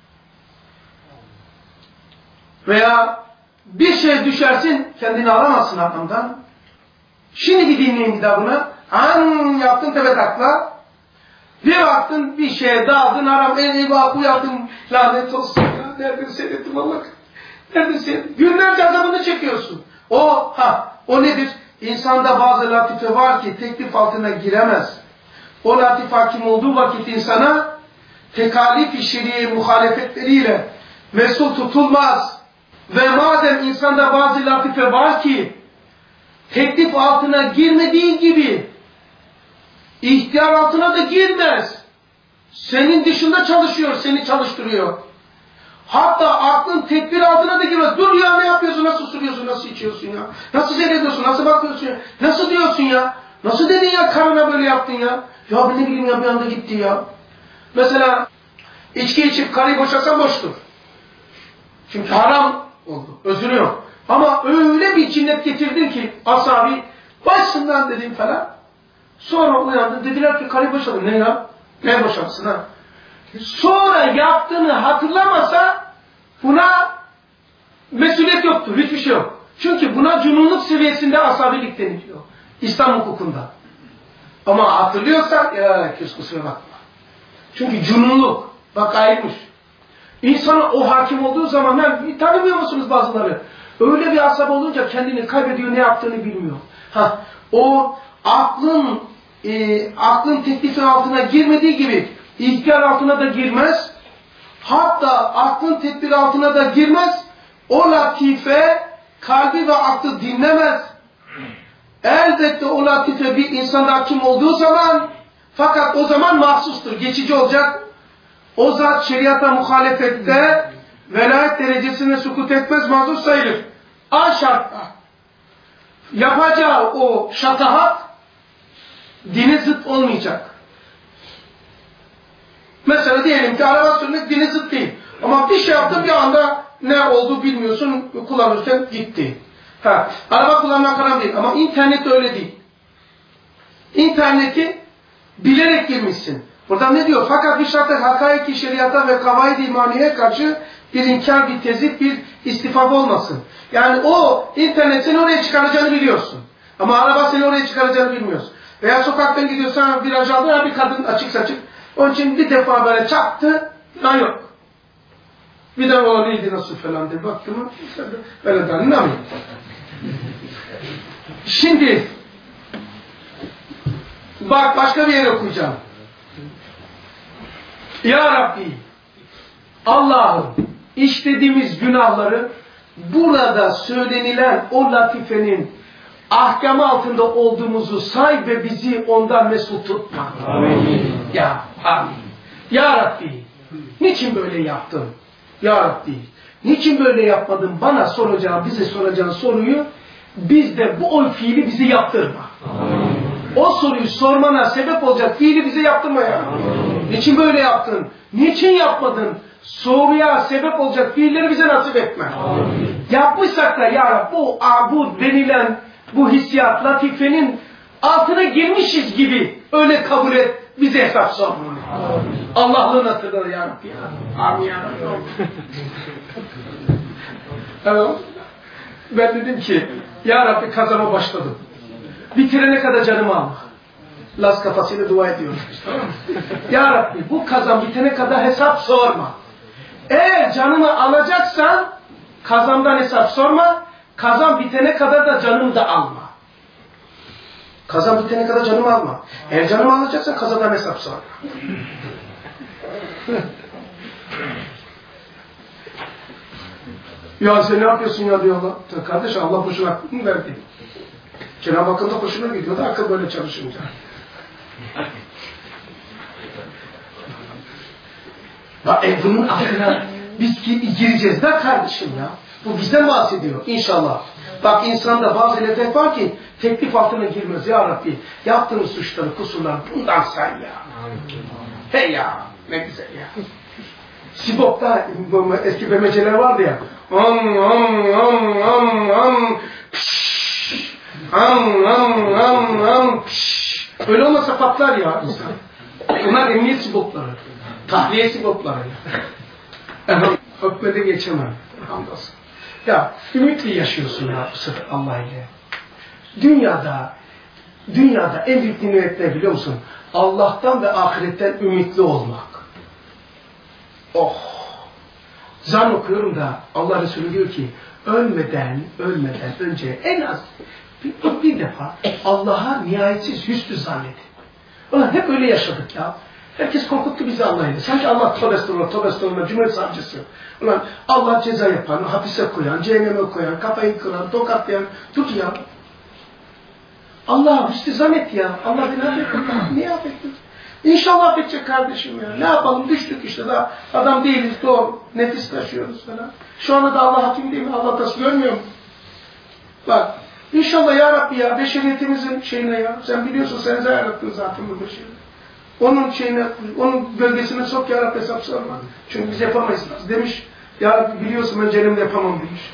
Veya bir şey düşersin, kendini alamazsın arkamdan. Şimdi bir dinleyin bir daha buna. Yaptın tepe takla. Bir baktın bir şeye daldın, aram uyandın, lanet olsun ya. Nerede seyrettim Allah? Nerede seyrettim? Günlerce azabını çekiyorsun. O nedir? İnsanda bazı latife var ki teklif altına giremez. O latife hakim olduğu vakit insana tekalif-i şer'iye muhalefetleriyle mesul tutulmaz. Ve madem insanda bazı latife var ki teklif altına girmediğin gibi ihtiyar altına da girmez. Senin dışında çalışıyor, seni çalıştırıyor. Hatta aklın tedbir altına da girmez. Dur ya, ne yapıyorsun, nasıl sürüyorsun, nasıl içiyorsun ya? Nasıl seyrediyorsun, nasıl bakıyorsun ya? Nasıl diyorsun ya? Nasıl dedin ya, karına böyle yaptın ya? Ya ne bileyim ya, bir anda gitti ya. Mesela içki içip karıyı boşasan boştur. Çünkü haram oldu, özünüyor. Ama öyle bir cinnet getirdin ki asabi, başından dedim falan. Sonra uyandın, dediler ki karıyı boşadın. Ne ya? Ne boşansın ha? Sonra yaptığını hatırlamasa buna mesuliyet yoktur. Hiçbir şey yok. Çünkü buna cununluk seviyesinde asabilik deniliyor. İslam hukukunda. Ama hatırlıyorsan kusura bakma. Çünkü cununluk. Bak ayrılmış. İnsana o hakim olduğu zaman tanımıyor musunuz bazıları? Öyle bir asab olunca kendini kaybediyor, ne yaptığını bilmiyor. O aklın teklifi altına girmediği gibi ihtiyar altına da girmez. Hatta aklın tedbiri altına da girmez. O latife kalbi ve aklı dinlemez. Elbette o latife bir insanda hakim olduğu zaman, fakat o zaman mahsustur, geçici olacak. O zat şeriata muhalefette velayet derecesine sukut etmez, mazur sayılır. A şartla yapacağı o şatahat dine zıt olmayacak. Mesela diyelim ki araba sürmek dine zıt değil. Ama bir şey yaptın, bir anda ne oldu bilmiyorsun, kullanırken gitti. Araba kullanmak haram değil ama internet öyle değil. İnterneti bilerek girmişsin. Burada ne diyor? Fakat bir şartla hakaiki şeriata ve kavaid-i imaniye karşı bir inkar, bir tezit, bir istifade olmasın. Yani o internet seni oraya çıkaracağını biliyorsun. Ama araba seni oraya çıkaracağını bilmiyorsun. Veya sokaktan gidiyorsan viraj aldı, bir kadın açık saçık. Onun için bir defa böyle çaktı, lan yok. Bir de o neydi nasıl falan diye baktım. Böyle de anlamıyorum. Şimdi bak başka bir yere okuyacağım. Ya Rabbi, Allah'ım işlediğimiz günahları burada söylenilen o latifenin ahkamı altında olduğumuzu say ve bizi ondan mesut tutma. Amin. Ya amin. Ya Rabbi, niçin böyle yaptın? Ya Rabbi, niçin böyle yapmadın? Bana soracağın, bize soracağın soruyu bizde bu fiili bizi yaptırma. Amin. O soruyu sormana sebep olacak fiili bize yaptırma ya. Amin. Niçin böyle yaptın? Niçin yapmadın? Soruya sebep olacak fiilleri bize nasip etme. Amin. Yapmışsak da ya Rabbi bu denilen bu hissiyat latifenin altına girmişiz gibi öyle kabul et, bize hesap sorma. Allah'lığın hatırlar ya Rabbi. Amin ya Rabbi. Evet. Ben dedim ki ya Rabbi kazama başladım. Bitirene kadar canımı alma. Las kafasıyla dua ediyorum. Ya Rabbi bu kazan bitene kadar hesap sorma. Eğer canımı alacaksan kazandan hesap sorma. Kazan bitene kadar da canımı da alma. Kazan bitene kadar canımı alma. Eğer canımı alacaksan kazandan hesap sorma. Ya sen ne yapıyorsun ya diyor Allah. Kardeş Allah hoşuna aklını verdi. Cenab-ı Hakk'ın da hoşuna gidiyor da akıl böyle çalışınca. Ya bunun aklına biz gireceğiz de kardeşim ya. Bu bizden bahsediyor inşallah. Bak insanda bazı hedef var ki teklif altına girmez ya Rabbi. Yaptığınız suçları, kusurları bundan say ya. Hey ya ne güzel ya. Sibop'ta eski BMC'ler vardı ya. Öyle olmasa patlar ya insan. Bunlar emniyet sibopları. Tahliye sibopları ya. Hükmede geçemem. Hamdolsun. Ya ümitli yaşıyorsun ya sırf Allah ile. Dünyada en büyük nimet ne biliyor musun? Allah'tan ve ahiretten ümitli olmak. Oh! Zan okuyorum da Allah Resulü diyor ki ölmeden önce en az bir defa Allah'a nihayetsiz hüsnü zannedin. Ulan hep öyle yaşadık ya. Herkes korkuttu bizi Allah'ıyla. Sanki Allah tövbe estağfurullah Cumhuriyet Savcısı. Ulan Allah ceza yapan, hapise koyan, cehenneme koyan, kafayı kıran, tokatlayan, tut ya. Allah hüsnü zannet ya. Allah beni affetti. Niye affettin? İnşallah affedecek kardeşim ya. Ne yapalım düştük işte daha adam değiliz doğru. Nefis taşıyoruz falan. Şu anda da Allah hakim değil mi? Allah tası görmüyor mu? Bak inşallah ya Rabbi ya beşeriyetimizin şeyine ya. Sen biliyorsun sen yarattın zaten bu beşeri. Onun şeyine, onun gölgesine sok ya Rabbi hesap sorma. Çünkü biz yapamayız. Demiş ya Rabbi biliyorsun ben cehennemde yapamam demiş.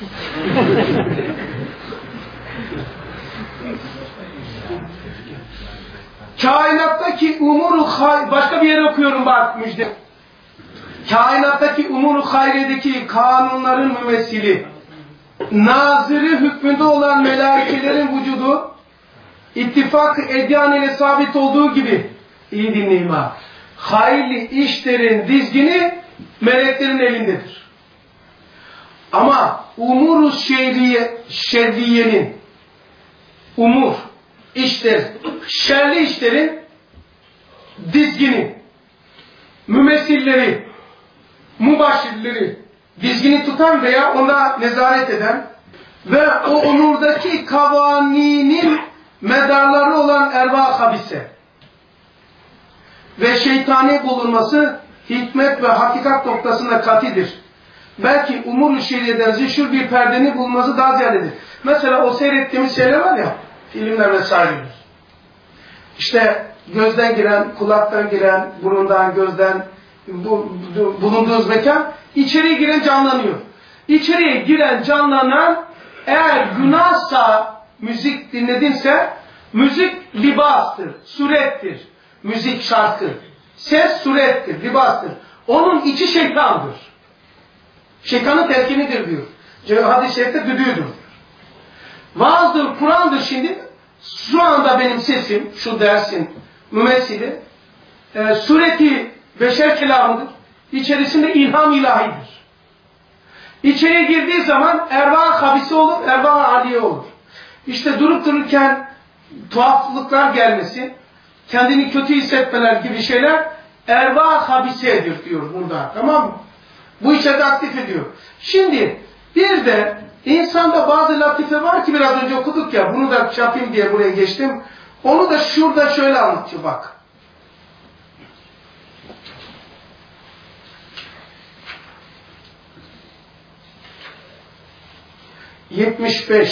Kainattaki umuru başka bir yere okuyorum bak müjde. Kainattaki umuru hayredeki kanunların mümessili, nazırı hükmünde olan melaikelerin vücudu ittifak edyan ile sabit olduğu gibi iyi dinleyin ha. Hayırlı işlerin dizgini meleklerin elindedir. Ama umuru şerriyenin umur işler, şerli işlerin dizgini, mümessilleri, mübaşirleri, dizgini tutan veya ona nezaret eden ve o onurdaki kavaninin medarları olan erva habise ve şeytani bulunması hikmet ve hakikat noktasında katidir. Belki umur-u şeriyeden zişur bir perdenin bulunması daha ziyadedir. Mesela o seyrettiğimiz şeyler var ya, filmler vesaire. İşte gözden giren, kulaktan giren, burundan, gözden bulunduğunuz mekan içeriye giren canlanıyor. İçeriye giren canlanan eğer günahsa müzik dinledinse müzik libastır, surettir. Müzik şarkı. Ses surettir, libastır. Onun içi şeytandır. Şeytanın telkinidir diyor. Hadis-i şerifte düdüğüdür diyor. Vaazdır, Kur'an'dır şimdi. Şu anda benim sesim, şu dersin mümessili, sureti beşer kelamıdır. İçerisinde ilham ilahidir. İçeriye girdiği zaman erva habisi olur, erva aliye olur. İşte durup dururken tuhaflıklar gelmesi, kendini kötü hissetmeler gibi şeyler erva habisedir diyor burada. Tamam mı? Bu içeride aktif ediyor. Şimdi bir de insanda bazı latife var ki biraz önce okuduk ya, bunu da yapayım diye buraya geçtim. Onu da şurada şöyle anlatıyor bak. ...75...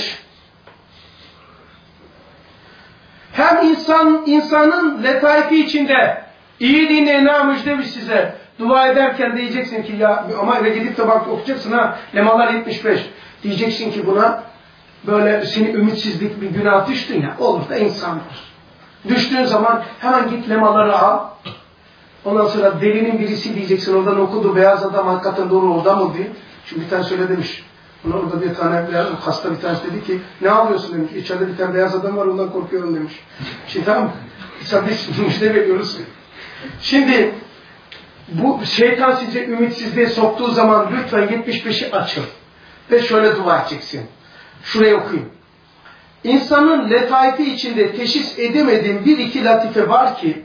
Hem insanın letaifi içinde iyiliğine ne müjde size. Dua ederken diyeceksin ki ya ama eve gidip de bak okuyacaksın ha. Lemalar 75. Diyeceksin ki buna böyle seni ümitsizlik bir günah düştün ya. Olur da insandır. Düştüğün zaman hemen git lemaları al. Ondan sonra delinin birisi diyeceksin oradan okudu. Beyaz adam hakikaten doğru orada mı diye. Şimdi bir tane söyle demiş. Orada bir tane beyaz hasta bir tanesi dedi ki ne yapıyorsun demiş. İçeride bir tane beyaz adam var ondan korkuyorum demiş. Şimdi tamam mı? Biz müjde veriyoruz. Şimdi bu şeytan sizi ümitsizliğe soktuğu zaman lütfen 75'i açın. Ve şöyle dua edeceksin. Şuraya okuyayım. İnsanın letaifi içinde teşhis edemediğim bir iki latife var ki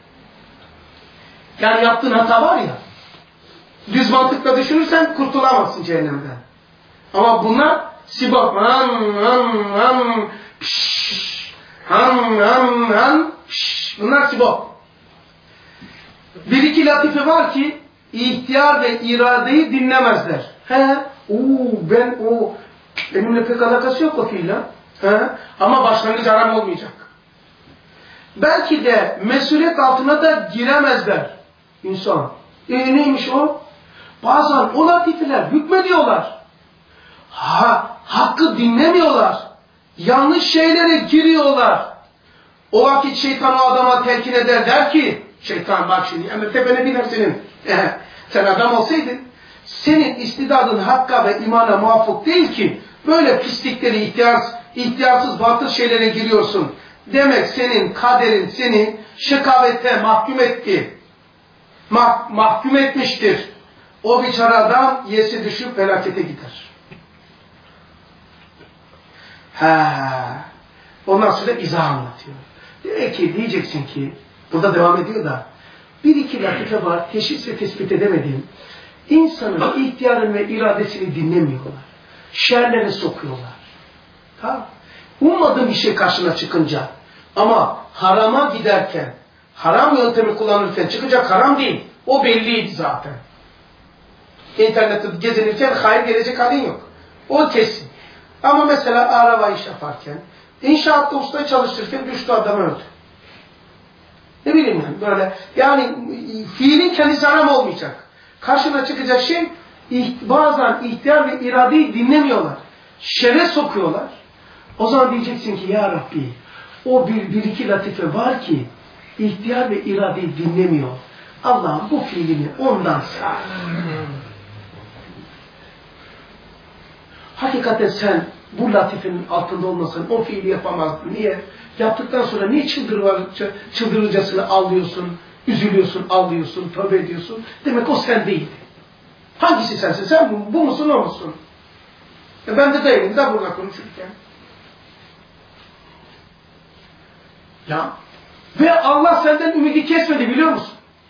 yani yaptığın hata var ya düz mantıkla düşünürsen kurtulamazsın cehennemden. Ama bunlar sibop. Bunlar sibop. Bir iki latife var ki ihtiyar ve iradeyi dinlemezler. Benimle pek alakası yok o fiille. Ama başlangıç haram olmayacak. Belki de mesuliyet altına da giremezler insan. Neymiş o? Bazen o latifeler hükmediyorlar. Hakkı dinlemiyorlar. Yanlış şeylere giriyorlar. O vakit şeytan o adama telkin eder der ki şeytan bak şimdi emir tepene biner senin. Sen adam olsaydın senin istidadın hakka ve imana muvafık değil ki böyle pislikleri ihtiyarsız batıl şeylere giriyorsun. Demek senin kaderin seni şekavete mahkum etti. Mahkum etmiştir. O biçare adam yesi düşüp felakete gider. Ondan sonra izah anlatıyor. Diyeceksin ki burada devam ediyor da bir iki latife var teşhis ve tespit edemediğim insanın ihtiyarın ve iradesini dinlemiyorlar. Şerlere sokuyorlar. Ummadığın bir şey karşına çıkınca ama harama giderken haram yöntemi kullanırken çıkacak haram değil. O belliydi zaten. İnternette gezinirken hayır gelecek halin yok. O kesin. Ama mesela araba iş yaparken İnşaatta usta çalıştırırken düştü adam öldü. Ne bileyim yani böyle. Yani fiilin kendisi haram olmayacak. Karşına çıkacak şey bazen ihtiyar ve iradeyi dinlemiyorlar. Şere sokuyorlar. O zaman diyeceksin ki ya Rabbi o bir iki latife var ki ihtiyar ve iradeyi dinlemiyor. Allah'ım bu fiilini ondan sağ. Hakikaten sen bu latifenin altında olmasan o fiili yapamazdın. Niye? Yaptıktan sonra niye çıldırıcasını ağlıyorsun, üzülüyorsun, ağlıyorsun, tövbe ediyorsun? Demek o sen değildi. Hangisi sensin? Sen bu musun, o musun? Ben de değilim de burada konuşurken. Ya. Ve Allah senden ümidi kesmedi biliyor musun?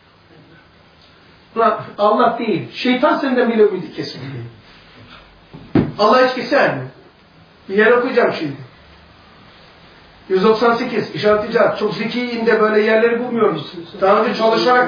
Allah değil. Şeytan senden bile ümidi kesmedi. Allah hiç keser mi? Bir yer okuyacağım şimdi. 198 işaretleyeceğim. Çok zekiyim de böyle yerleri bulmuyoruz. Daha önce çalışarak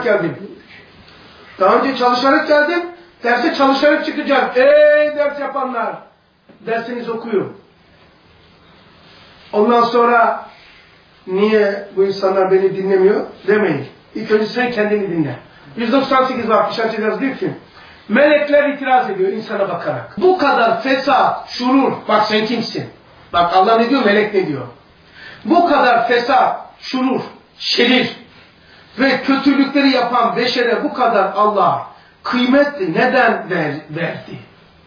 geldim. Derse çalışarak çıkacağım. Ey ders yapanlar. Dersinizi okuyun. Ondan sonra niye bu insanlar beni dinlemiyor demeyin. İlk önce sen kendini dinle. 198 bak işaretleyeceğiz diyor ki melekler itiraz ediyor insana bakarak. Bu kadar fesat, şurur. Bak sen kimsin? Bak Allah ne diyor, melek ne diyor? Bu kadar fesat, şurur, şerir, ve kötülükleri yapan beşere bu kadar Allah kıymetli neden verdi?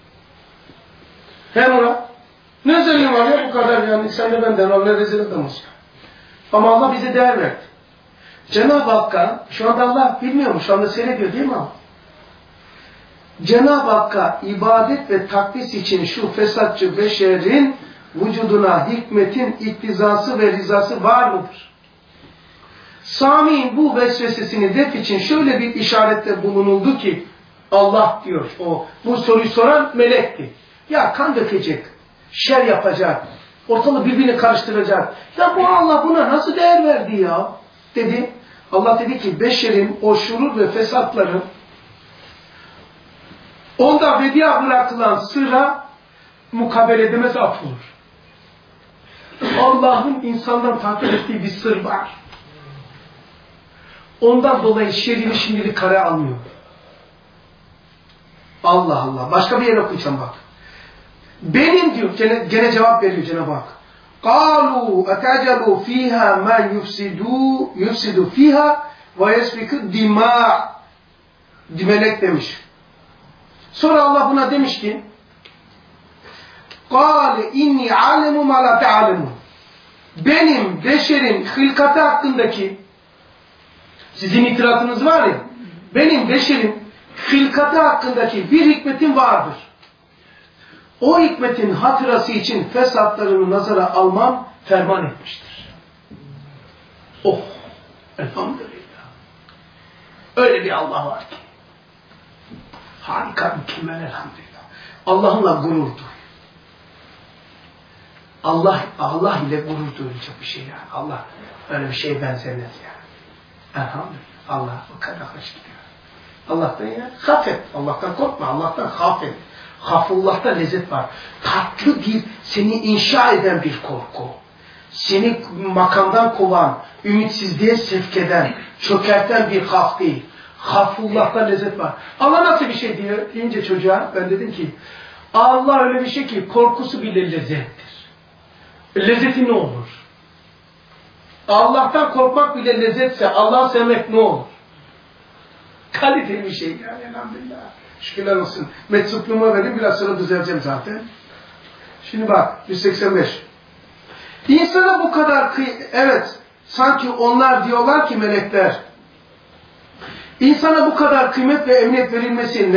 He Murat? Ne özelliği var ya bu kadar yani sen de benden Allah rezil adamız. Ama Allah bize değer verdi. Cenab-ı Hakk'a, şu anda Allah bilmiyor mu? Şu anda seyrediyor değil mi Allah? Cenab-ı Hakk'a ibadet ve takdis için şu fesatçı beşerin vücuduna hikmetin iktizası ve rizası var mıdır? Sami'nin bu vesvesesini def için şöyle bir işarette bulunuldu ki Allah diyor, bu soruyu soran melekti. Ya kan dökecek, şer yapacak, ortalığı birbirine karıştıracak. Ya bu Allah buna nasıl değer verdi ya? Dedi. Allah dedi ki beşerin o şurur ve fesatları onda vedia bırakılan sırra mukabele edemez atılır. Allah'ın insandan takip ettiği bir sır var. Ondan dolayı şerini şimdilik kare almıyor. Allah Allah. Başka bir yere okuyacağım bak. Benim diyor, gene cevap veriyor Cenab-ı Hak. قَالُوا اَتَعْجَلُوا ف۪يهَا مَنْ يُفْسِدُ ف۪يهَا وَيَسْفِكُ دِمَاء Melek demiş. Sonra Allah buna demiş ki قَالَ اِنِّي عَلَمُ مَا لَا تَعَلَمُ Benim beşerin hılkatı hakkındaki sizin itirazınız var ya, benim beşerin hılkatı hakkındaki bir hikmetim vardır. O hikmetin hatırası için fesatlarını nazara almam ferman etmiştir. Oh! Elhamdülillah. Öyle bir Allah var ki. Harika, mükemmel elhamdülillah. Allah'ınla gurur duy. Allah ile gurur duyulacak bir şey yani. Allah öyle bir şeye benzemez yani. Elhamdülillah. Allah o kadar hoş gidiyor. Allah'tan ya hafet. Allah'tan korkma. Allah'tan hafet. Hafullah'ta lezzet var. Tatlı bir, seni inşa eden bir korku. Seni makamdan kovan, ümitsizliğe sevk eden, çökerten bir haf değil. Hafullah'ta lezzet var. Allah nasıl bir şey diyor deyince çocuğa ben dedim ki Allah öyle bir şey ki korkusu bile lezzettir. Lezzeti ne olur? Allah'tan korkmak bile lezzetse Allah'ı sevmek ne olur? Kaliteli bir şey yani elhamdülillah. Şükürler olsun. Meczupluğuma vereyim biraz sonra düzeleceğim zaten. Şimdi bak 185. İnsana bu kadar evet sanki onlar diyorlar ki melekler insana bu kadar kıymet ve emniyet verilmesi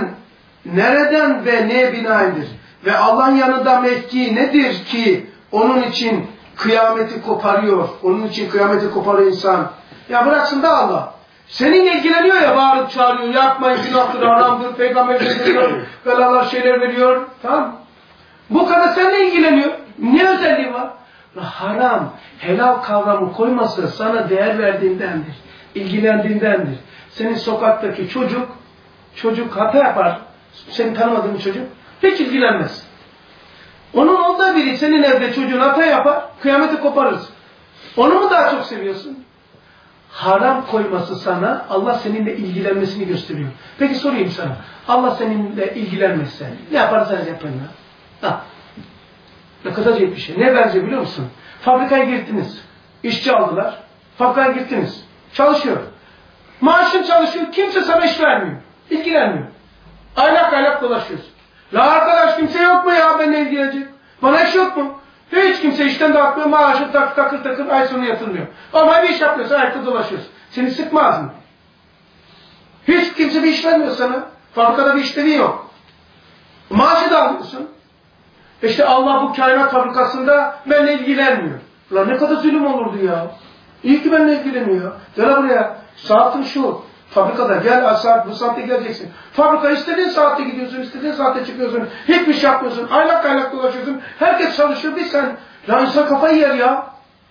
nereden ve neye binaendir? Ve Allah'ın yanında mevki nedir ki onun için kıyameti koparıyor. Onun için kıyameti koparıyor insan. Ya bıraksın da Allah. Seninle ilgileniyor ya bağırıp çağırıyor. Yapmayın günahtır, haramdır, peygamber veriyor, belalar şeyler veriyor. Tamam. Bu kadar seninle ilgileniyor. Ne özelliği var? Haram, helal kavramı koyması sana değer verdiğindendir. İlgilendiğindendir. Senin sokaktaki çocuk hata yapar. Seni tanımadığın bir çocuk hiç ilgilenmez. Onun olduğu biri senin evde çocuğun hata yapar, kıyameti koparırsın. Onu mu daha çok seviyorsun? Haram koyması sana Allah seninle ilgilenmesini gösteriyor. Peki sorayım sana. Allah seninle ilgilenmezse ne yaparsanız yapın ya. Ne kadar acayip bir şey. Ne benziyor biliyor musun? Fabrikaya girdiniz. İşçi aldılar. Fabrikaya girdiniz. Çalışıyor. Maaşın çalışıyor. Kimse sana iş vermiyor. İlgilenmiyor. Aylak dolaşıyorsun. La arkadaş kimse yok mu ya benimle ilgilenecek? Bana iş yok mu? Hiç kimse işten dağıtmıyor, maaşı takır ay sonu yatırmıyor. Ama bir iş yapıyorsun, ayakta dolaşıyorsun. Seni sıkmaz mı? Hiç kimse bir iş vermiyor sana. Fabrikada bir işlevi yok. Maaşı da alıyorsun. İşte Allah bu kainat fabrikasında benimle ilgilenmiyor. Ulan ne kadar zulüm olurdu ya. İyi ki benimle ilgileniyor. Gel buraya. Saatin şu. Fabrikada gel bu saatte geleceksin. Fabrika istediğin saatte gidiyorsun, istediğin saatte çıkıyorsun. Hiçbir şey yapmıyorsun. Aylak dolaşıyorsun. Herkes çalışıyor. Bir sen. Ya insan kafayı yer ya.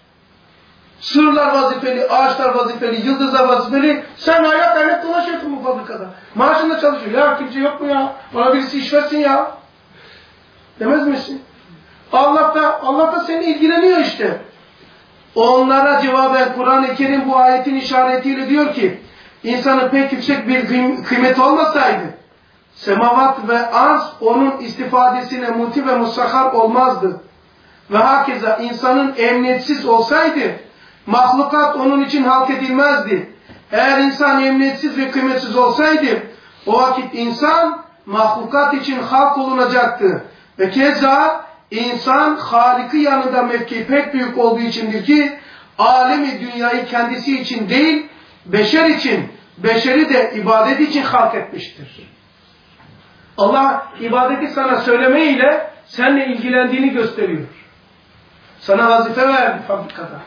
Sığırlar vazifeli, ağaçlar vazifeli, yıldızlar vazifeli. Sen aylak dolaşıyorsun bu fabrikada. Maaşında çalışıyor. Ya kimse yok mu ya? Bana birisi iş versin ya. Demez misin? Allah da seni ilgileniyor işte. Onlara cevaben Kur'an-ı Kerim bu ayetin işaretiyle diyor ki İnsanın pek yüksek bir kıymeti olmasaydı, semavat ve arz onun istifadesine muti ve musahhar olmazdı. Ve hakeza insanın emniyetsiz olsaydı, mahlukat onun için halk edilmezdi. Eğer insan emniyetsiz ve kıymetsiz olsaydı o vakit insan mahlukat için halk olunacaktı. Ve keza insan Halik'i yanında mevki pek büyük olduğu içindir ki alemi dünyayı kendisi için değil beşer için, beşeri de ibadet için halk etmiştir. Allah ibadeti sana söylemeyle seninle ilgilendiğini gösteriyor. Sana vazife verdi fabrikada.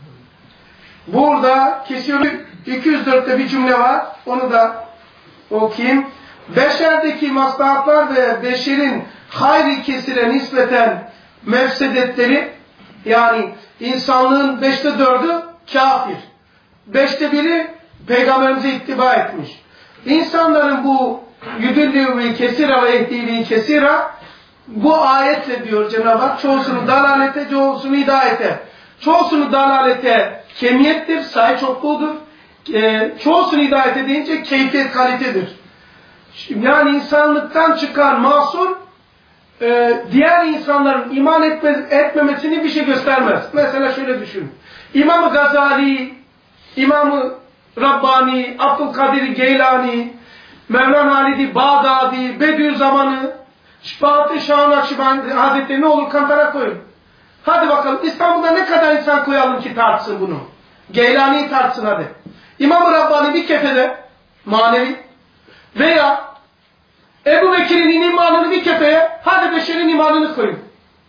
Burada kesiyor 204'te bir cümle var. Onu da okuyayım. Beşerdeki maslahatlar ve beşerin hayri kesire nispeten mefsedetleri, yani insanlığın 5'te 4'ü kafir. 5'te 1'i peygamberimize ittiba etmiş. İnsanların bu yüdüllü kesira ve ehdiği kesira, bu ayetle diyor Cenab-ı Hak, çoğusunu dalalete, çoğusunu hidayete. Çoğusunu dalalete kemiyettir, sayı çokluğudur. Çoğusunu hidayete deyince keyfiyet, kalitedir. Yani insanlıktan çıkan masum, diğer insanların iman etmemesini bir şey göstermez. Mesela şöyle düşün. İmam-ı Gazali, İmam-ı Rabbani, Abdülkadir Geylani, Mevlana Halid-i Bağdadi, Bediüzzaman'ı, Fatih Şah Nakşibendi Hazretleri ne olur kantara koyun. Hadi bakalım İstanbul'da ne kadar insan koyalım ki tartsın bunu. Geylani'yi tartsın hadi. İmam-ı Rabbani bir kefede manevi veya Ebu Bekir'in imanını bir kefeye, hadi beşerin imanını koyun.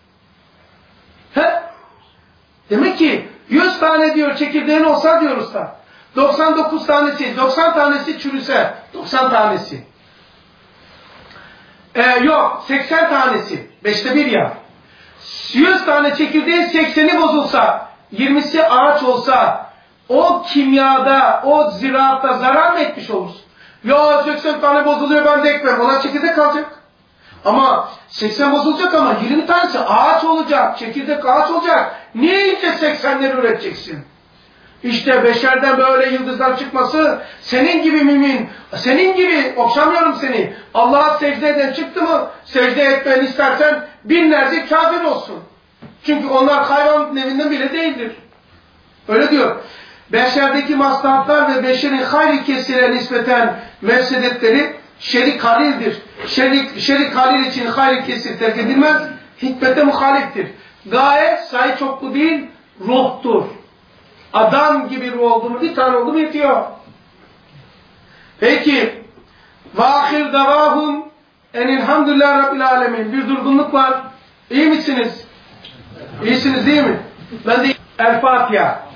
He? Demek ki 100 tane diyor çekirdeğin olsa diyor usta. 99 tanesi, 90 tanesi çürüse, 90 tanesi. Yok, 80 tanesi, 5'te 1 ya. 100 tane çekirdeğin 80'i bozulsa, 20'si ağaç olsa, o kimyada, o ziraatta zarar mı etmiş olursun? Ya 80 tane bozuluyor ben de ekmem, ona çekirdek kalacak. Ama 80 bozulacak ama 20 tanesi ağaç olacak, çekirdek ağaç olacak. Niye iyice 80'leri üreteceksin? İşte beşerden böyle yıldızlar çıkması, senin gibi mümin, senin gibi, okşamıyorum seni, Allah'a secde eden çıktı mı, secde etmeni istersen binlerce kafir olsun. Çünkü onlar hayvan nevinden bile değildir. Öyle diyor. Beşerdeki maslahatlar ve beşerin hayri kesire nispeten mefsedetleri şerik halildir. Şerik halil için hayri kesir terk edilmez, hikmete muhaliftir. Gaye sayı çoklu değil, ruhtur. Adam gibi ruh oldu mu, bir tane oldu mu yetiyor. Peki, vâhir davâhum enilhamdülillâhi rabbil âlemin. Bir durgunluk var. İyi misiniz? İyisiniz değil mi? Ben de El Fatiha.